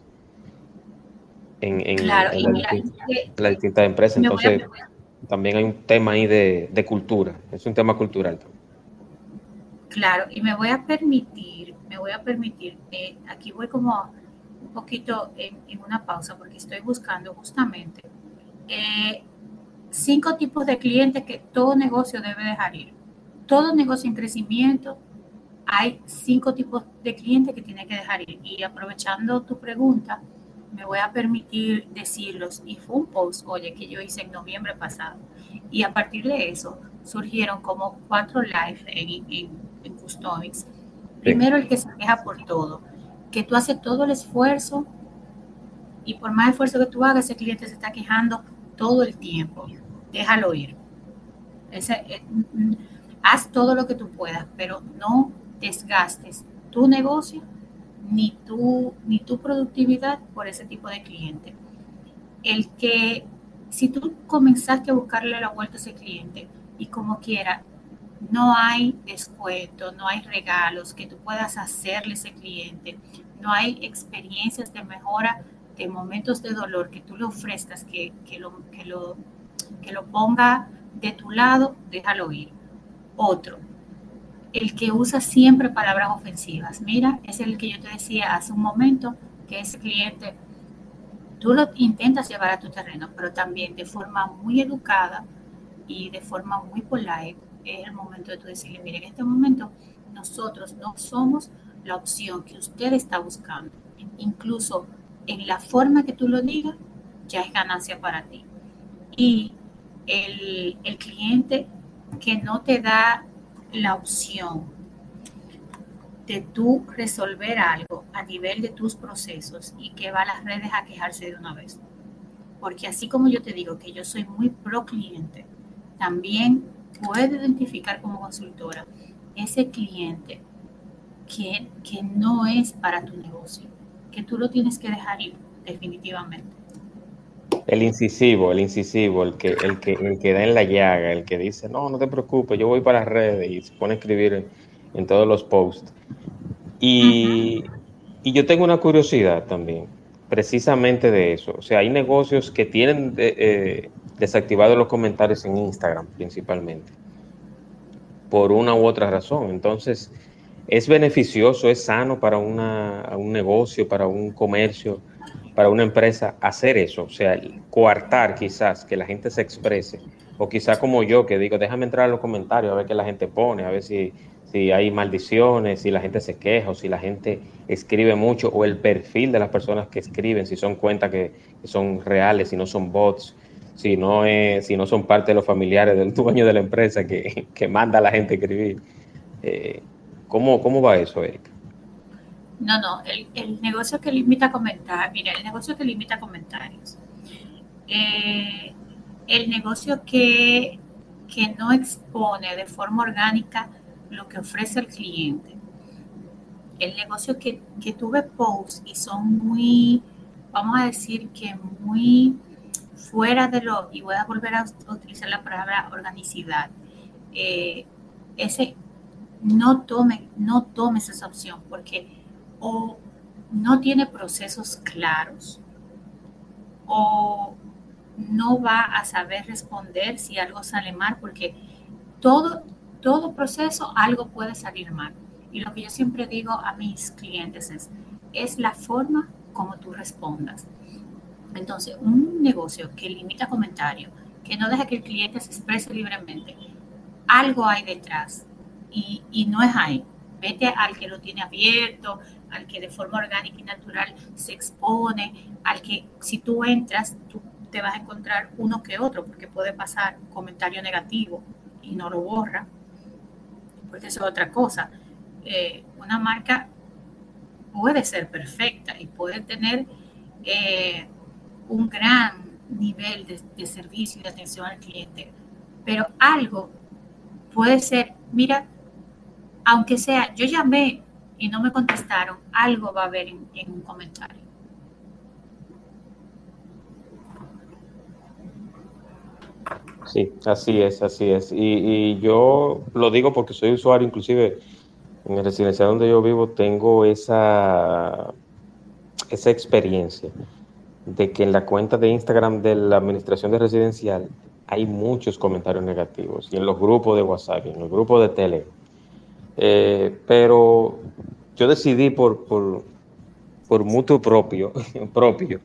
Claro, y en mira, las distintas empresas. me voy a, Entonces, también hay un tema ahí de cultura, es un tema cultural también. claro, y me voy a permitir, aquí voy como un poquito en una pausa porque estoy buscando justamente eh, 5 tipos de clientes que todo negocio debe dejar ir. Todo negocio en crecimiento, hay 5 tipos de clientes que tiene que dejar ir. Y aprovechando tu pregunta, me voy a permitir decirlos. Y fue un post, oye, que yo hice en noviembre pasado. Y a partir de eso surgieron como 4 live en Customics. Sí. Primero, el que se queja por todo, que tú haces todo el esfuerzo y por más esfuerzo que tú hagas, ese cliente se está quejando todo el tiempo. Déjalo ir. Ese, haz todo lo que tú puedas, pero no desgastes tu negocio ni tu productividad por ese tipo de cliente. El que, si tú comenzaste a buscarle la vuelta a ese cliente y como quiera, no hay descuento, no hay regalos que tú puedas hacerle a ese cliente, no hay experiencias de mejora de momentos de dolor que tú le ofrezcas, que lo ponga de tu lado, déjalo ir. Otro, el que usa siempre palabras ofensivas. Mira, es el que yo te decía hace un momento, que ese cliente, tú lo intentas llevar a tu terreno, pero también de forma muy educada y de forma muy polite, es el momento de tú decirle, mire, en este momento nosotros no somos la opción que usted está buscando. Incluso en la forma que tú lo digas, ya es ganancia para ti. Y el cliente que no te da la opción de tú resolver algo a nivel de tus procesos y que va a las redes a quejarse de una vez. Porque así como yo te digo que yo soy muy pro cliente, también puedo identificar como consultora ese cliente que no es para tu negocio, que tú lo tienes que dejar ir definitivamente. El incisivo, el que da en la llaga, el que dice, no, no te preocupes, yo voy para las redes y se pone a escribir en todos los posts. Uh-huh. Y yo tengo una curiosidad también, precisamente de eso. O sea, hay negocios que tienen desactivados los comentarios en Instagram principalmente, por una u otra razón. Entonces, es beneficioso, es sano para un negocio, para un comercio, para una empresa hacer eso, o sea, coartar quizás que la gente se exprese, o quizás como yo que digo, déjame entrar a los comentarios a ver qué la gente pone, a ver si hay maldiciones, si la gente se queja, o si la gente escribe mucho, o el perfil de las personas que escriben, si son cuentas que son reales, si no son bots, si no son parte de los familiares del dueño de la empresa que manda a la gente a escribir. ¿Cómo va eso, Erika? No, no, el negocio que limita comentarios, mira, el negocio que limita comentarios, eh, el negocio que no expone de forma orgánica lo que ofrece el cliente, el negocio que tuve posts y son muy, vamos a decir que muy fuera de lo, y voy a volver a utilizar la palabra organicidad, eh, ese no tomes esa opción porque o no tiene procesos claros o no va a saber responder si algo sale mal porque todo, todo proceso algo puede salir mal. Y lo que yo siempre digo a mis clientes es la forma como tú respondas. Entonces, un negocio que limita comentarios, que no deja que el cliente se exprese libremente, algo hay detrás y no es ahí. Vete al que lo tiene abierto, al que de forma orgánica y natural se expone, al que si tú entras, tú te vas a encontrar uno que otro, porque puede pasar comentario negativo y no lo borra. porque eso es otra cosa. Una marca puede ser perfecta y puede tener un gran nivel de servicio y de atención al cliente, pero algo puede ser, mira, aunque sea, yo llamé y no me contestaron, algo va a haber en un comentario. Sí, así es, así es. Y yo lo digo porque soy usuario, inclusive en el residencial donde yo vivo tengo esa experiencia de que en la cuenta de Instagram de la administración de residencial hay muchos comentarios negativos, y en los grupos de WhatsApp, y en los grupos de Telegram. Pero yo decidí por mutuo propio,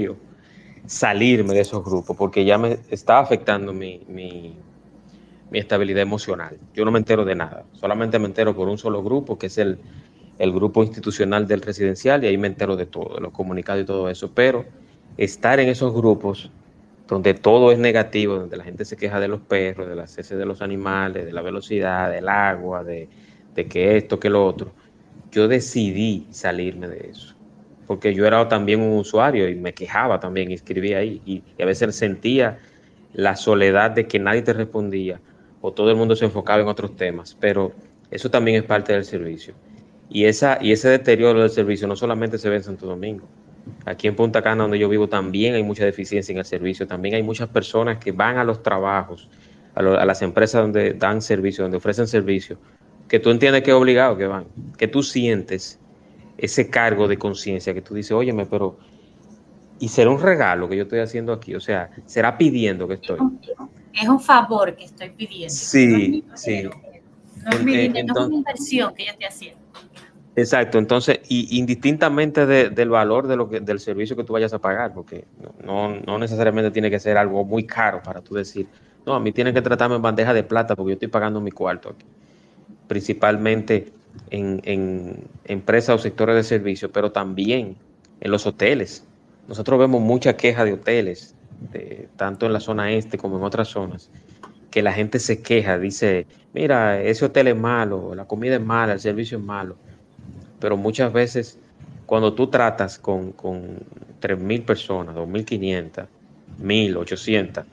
salirme de esos grupos, porque ya me estaba afectando mi estabilidad emocional. Yo no me entero de nada, solamente me entero por un solo grupo, que es el grupo institucional del residencial, y ahí me entero de todo, de los comunicados y todo eso. Pero estar en esos grupos donde todo es negativo, donde la gente se queja de los perros, de las heces de los animales, de la velocidad, del agua, de que esto, que lo otro, yo decidí salirme de eso. Porque yo era también un usuario y me quejaba también, y escribía ahí, y a veces sentía la soledad de que nadie te respondía o todo el mundo se enfocaba en otros temas, pero eso también es parte del servicio. Y ese deterioro del servicio no solamente se ve en Santo Domingo. Aquí en Punta Cana, donde yo vivo, también hay mucha deficiencia en el servicio. También hay muchas personas que van a los trabajos, a las empresas donde dan servicio, donde ofrecen servicio, que tú entiendes que es obligado que van, que tú sientes ese cargo de conciencia, que tú dices, óyeme, pero ¿y será un regalo que yo estoy haciendo aquí? O sea, ¿será pidiendo que estoy? Es un favor que estoy pidiendo. Sí, no es sí. No es mi dinero, no es una inversión que yo estoy haciendo. Exacto, entonces, y indistintamente del valor del servicio que tú vayas a pagar, porque no necesariamente tiene que ser algo muy caro para tú decir, no, a mí tienen que tratarme en bandeja de plata porque yo estoy pagando mi cuarto aquí, principalmente en empresas o sectores de servicio, pero también en los hoteles. Nosotros vemos mucha queja de hoteles, tanto en la zona este como en otras zonas, que la gente se queja, dice, mira, ese hotel es malo, la comida es mala, el servicio es malo. Pero muchas veces cuando tú tratas con 3.000 personas, 2.500, 1.800,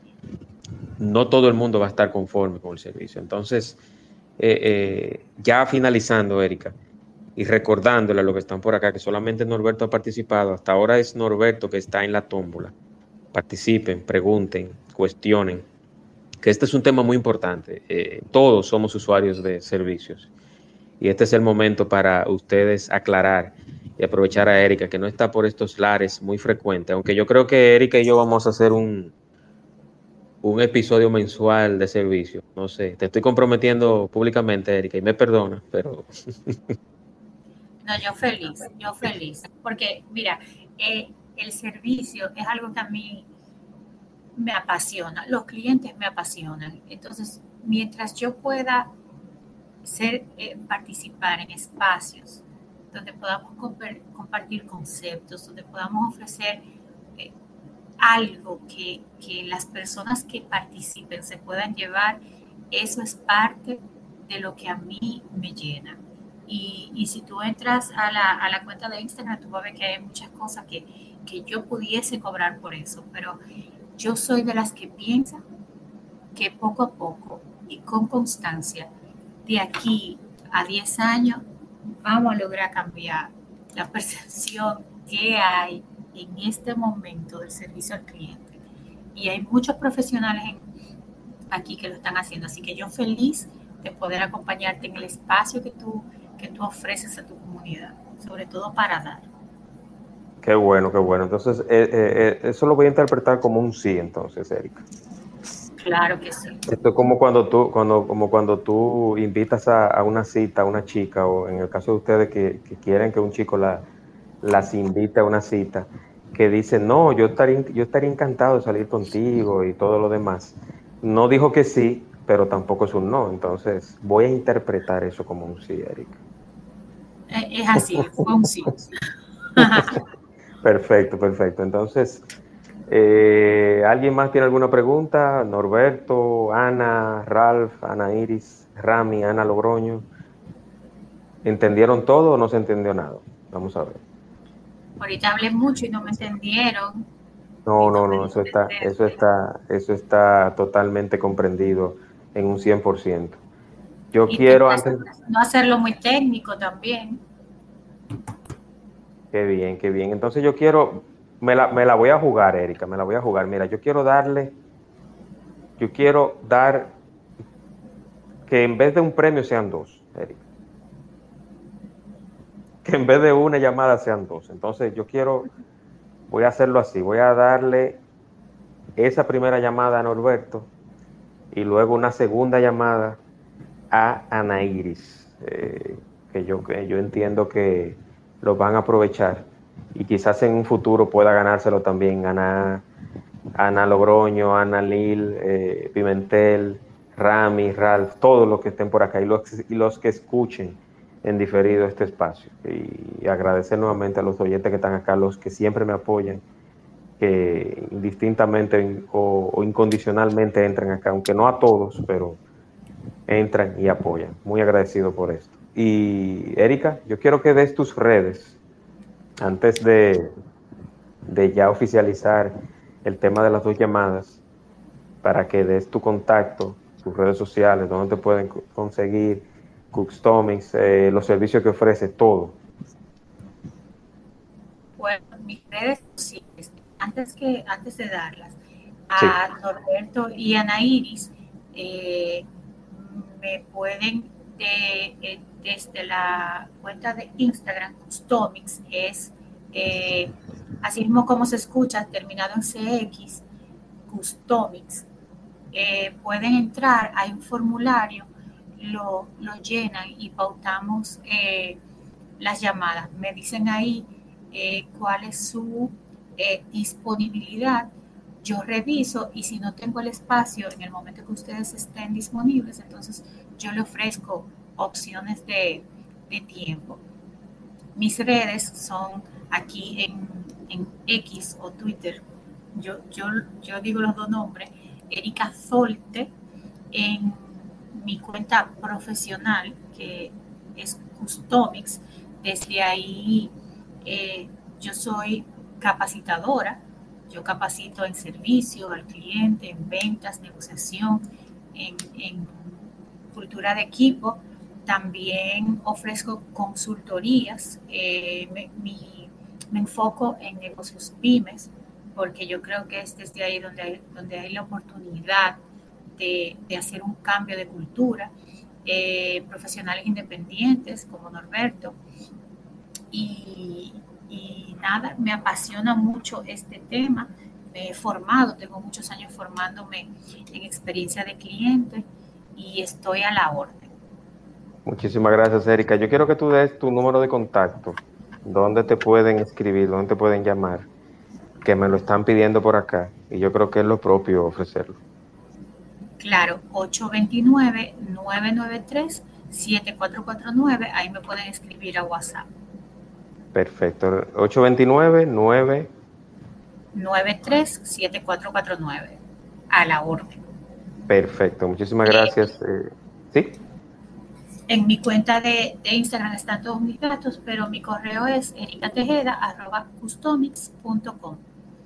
no todo el mundo va a estar conforme con el servicio. Entonces, ya finalizando, Erika, y recordándole a los que están por acá que solamente Norberto ha participado, hasta ahora es Norberto que está en la tómbola. Participen, pregunten, cuestionen, que este es un tema muy importante. Todos somos usuarios de servicios. Y este es el momento para ustedes aclarar y aprovechar a Erika, que no está por estos lares muy frecuente, aunque yo creo que Erika y yo vamos a hacer un episodio mensual de servicio. No sé, te estoy comprometiendo públicamente, Erika, y me perdona, pero... No, yo feliz, porque mira, el servicio es algo que a mí me apasiona, los clientes me apasionan, entonces mientras yo pueda participar en espacios donde podamos compartir conceptos, donde podamos ofrecer algo que las personas que participen se puedan llevar, eso es parte de lo que a mí me llena. Y si tú entras a la cuenta de Instagram, tú vas a ver que hay muchas cosas que yo pudiese cobrar por eso, pero yo soy de las que piensan que poco a poco y con constancia, de aquí a 10 años, vamos a lograr cambiar la percepción que hay en este momento del servicio al cliente. Y hay muchos profesionales aquí que lo están haciendo, así que yo feliz de poder acompañarte en el espacio que tú ofreces a tu comunidad, sobre todo para dar. Qué bueno, qué bueno. Entonces, eso lo voy a interpretar como un sí, entonces, Erika. Claro que sí. Esto es como cuando tú invitas a una cita a una chica, o en el caso de ustedes que quieren que un chico las invite a una cita, que dicen, no, yo estaría encantado de salir contigo y todo lo demás. No dijo que sí, pero tampoco es un no. Entonces, voy a interpretar eso como un sí, Erika. Es así, fue un sí. Perfecto, perfecto. Entonces, ¿Alguien más tiene alguna pregunta? Norberto, Ana, Ralph, Ana Iris, Rami, Ana Logroño. ¿Entendieron todo o no se entendió nada? Vamos a ver. Ahorita hablé mucho y no me entendieron. No, eso está totalmente comprendido en un 100%. Yo quiero antes... No hacerlo muy técnico también. Qué bien, qué bien. Entonces yo quiero, me la voy a jugar, Erika, me la voy a jugar. Mira, yo quiero dar que en vez de un premio sean dos, Erika. Que en vez de una llamada sean dos. Entonces voy a hacerlo así, voy a darle esa primera llamada a Norberto y luego una segunda llamada a Ana Iris, que yo entiendo que lo van a aprovechar y quizás en un futuro pueda ganárselo también Ana Logroño, Ana Lil, Pimentel, Rami, Ralph, todos los que estén por acá y los que escuchen en diferido este espacio. Y agradecer nuevamente a los oyentes que están acá, los que siempre me apoyan, que indistintamente o incondicionalmente entran acá, aunque no a todos, pero entran y apoyan. Muy agradecido por esto. Y Erika, yo quiero que des tus redes antes de ya oficializar el tema de las dos llamadas, para que des tu contacto, tus redes sociales, donde te pueden conseguir, Customics, los servicios que ofrece, todo. Bueno, mis redes sociales, antes de darlas, a Norberto y Ana Iris, me pueden desde la cuenta de Instagram, Customics, es así mismo como se escucha, terminado en CX, Customics. Pueden entrar, hay un formulario, lo llenan y pautamos las llamadas. Me dicen ahí cuál es su disponibilidad. Yo reviso y si no tengo el espacio en el momento que ustedes estén disponibles, entonces yo le ofrezco opciones de tiempo. Mis redes son aquí en X o Twitter. Yo digo los dos nombres. Erika Zolte, en mi cuenta profesional, que es Customics. Desde ahí yo soy capacitadora. Yo capacito en servicio al cliente, en ventas, negociación, en cultura de equipo. También ofrezco consultorías. Me enfoco en negocios pymes, porque yo creo que es desde ahí donde hay la oportunidad de hacer un cambio de cultura. Profesionales independientes como Norberto. Y nada, me apasiona mucho este tema. Me he formado, tengo muchos años formándome en experiencia de cliente y estoy a la orden. Muchísimas gracias, Erika. Yo quiero que tú des tu número de contacto, dónde te pueden escribir, dónde te pueden llamar, que me lo están pidiendo por acá y yo creo que es lo propio ofrecerlo. Claro, 829-993-7449, ahí me pueden escribir a WhatsApp. Perfecto, 829-993-7449, a la orden. Perfecto, muchísimas gracias. ¿Sí? En mi cuenta de Instagram están todos mis datos, pero mi correo es ericatejeda@customics.com.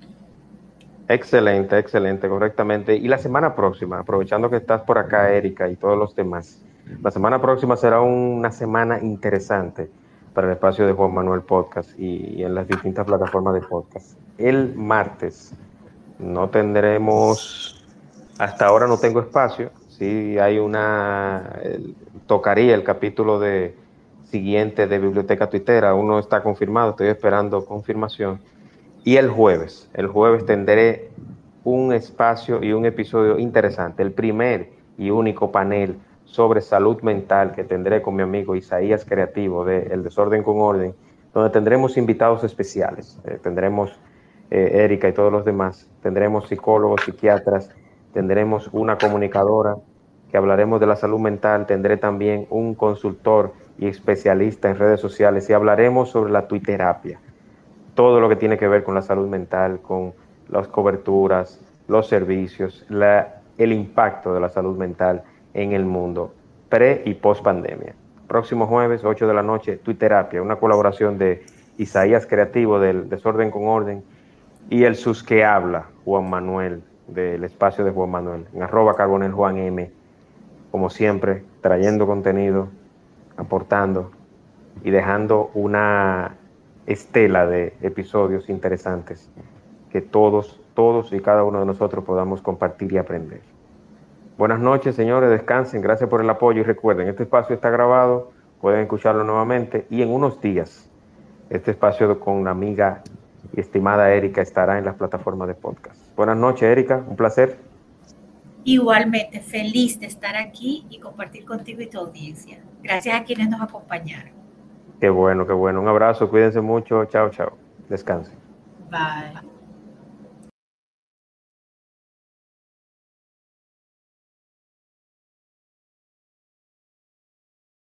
Excelente, correctamente. Y la semana próxima, aprovechando que estás por acá, Erika, y todos los demás, la semana próxima será una semana interesante para el espacio de Juan Manuel Podcast y en las distintas plataformas de podcast. El martes no tendremos, hasta ahora no tengo espacio, sí hay tocaría el capítulo siguiente de Biblioteca Tuitera, aún no está confirmado, estoy esperando confirmación. Y el jueves tendré un espacio y un episodio interesante, el primer y único panel sobre salud mental que tendré con mi amigo Isaías Creativo de El Desorden con Orden, donde tendremos invitados especiales. Tendremos Erika y todos los demás, tendremos psicólogos, psiquiatras, tendremos una comunicadora que hablaremos de la salud mental, tendré también un consultor y especialista en redes sociales y hablaremos sobre la tuiterapia. Todo lo que tiene que ver con la salud mental, con las coberturas, los servicios, el impacto de la salud mental en el mundo, pre y post pandemia. Próximo jueves, 8 de la noche, Tuiterapia, una colaboración de Isaías Creativo del Desorden con Orden y el sus que habla, Juan Manuel, del espacio de Juan Manuel, en @CarbonelJuanM, como siempre, trayendo contenido, aportando y dejando una estela de episodios interesantes que todos y cada uno de nosotros podamos compartir y aprender. Buenas noches, señores, descansen, gracias por el apoyo y recuerden, este espacio está grabado, pueden escucharlo nuevamente y en unos días este espacio con la amiga y estimada Erika estará en las plataformas de podcast. Buenas noches, Erika, un placer. Igualmente, feliz de estar aquí y compartir contigo y tu audiencia. Gracias a quienes nos acompañaron. Qué bueno, qué bueno. Un abrazo, cuídense mucho, chao, chao. Descansen. Bye.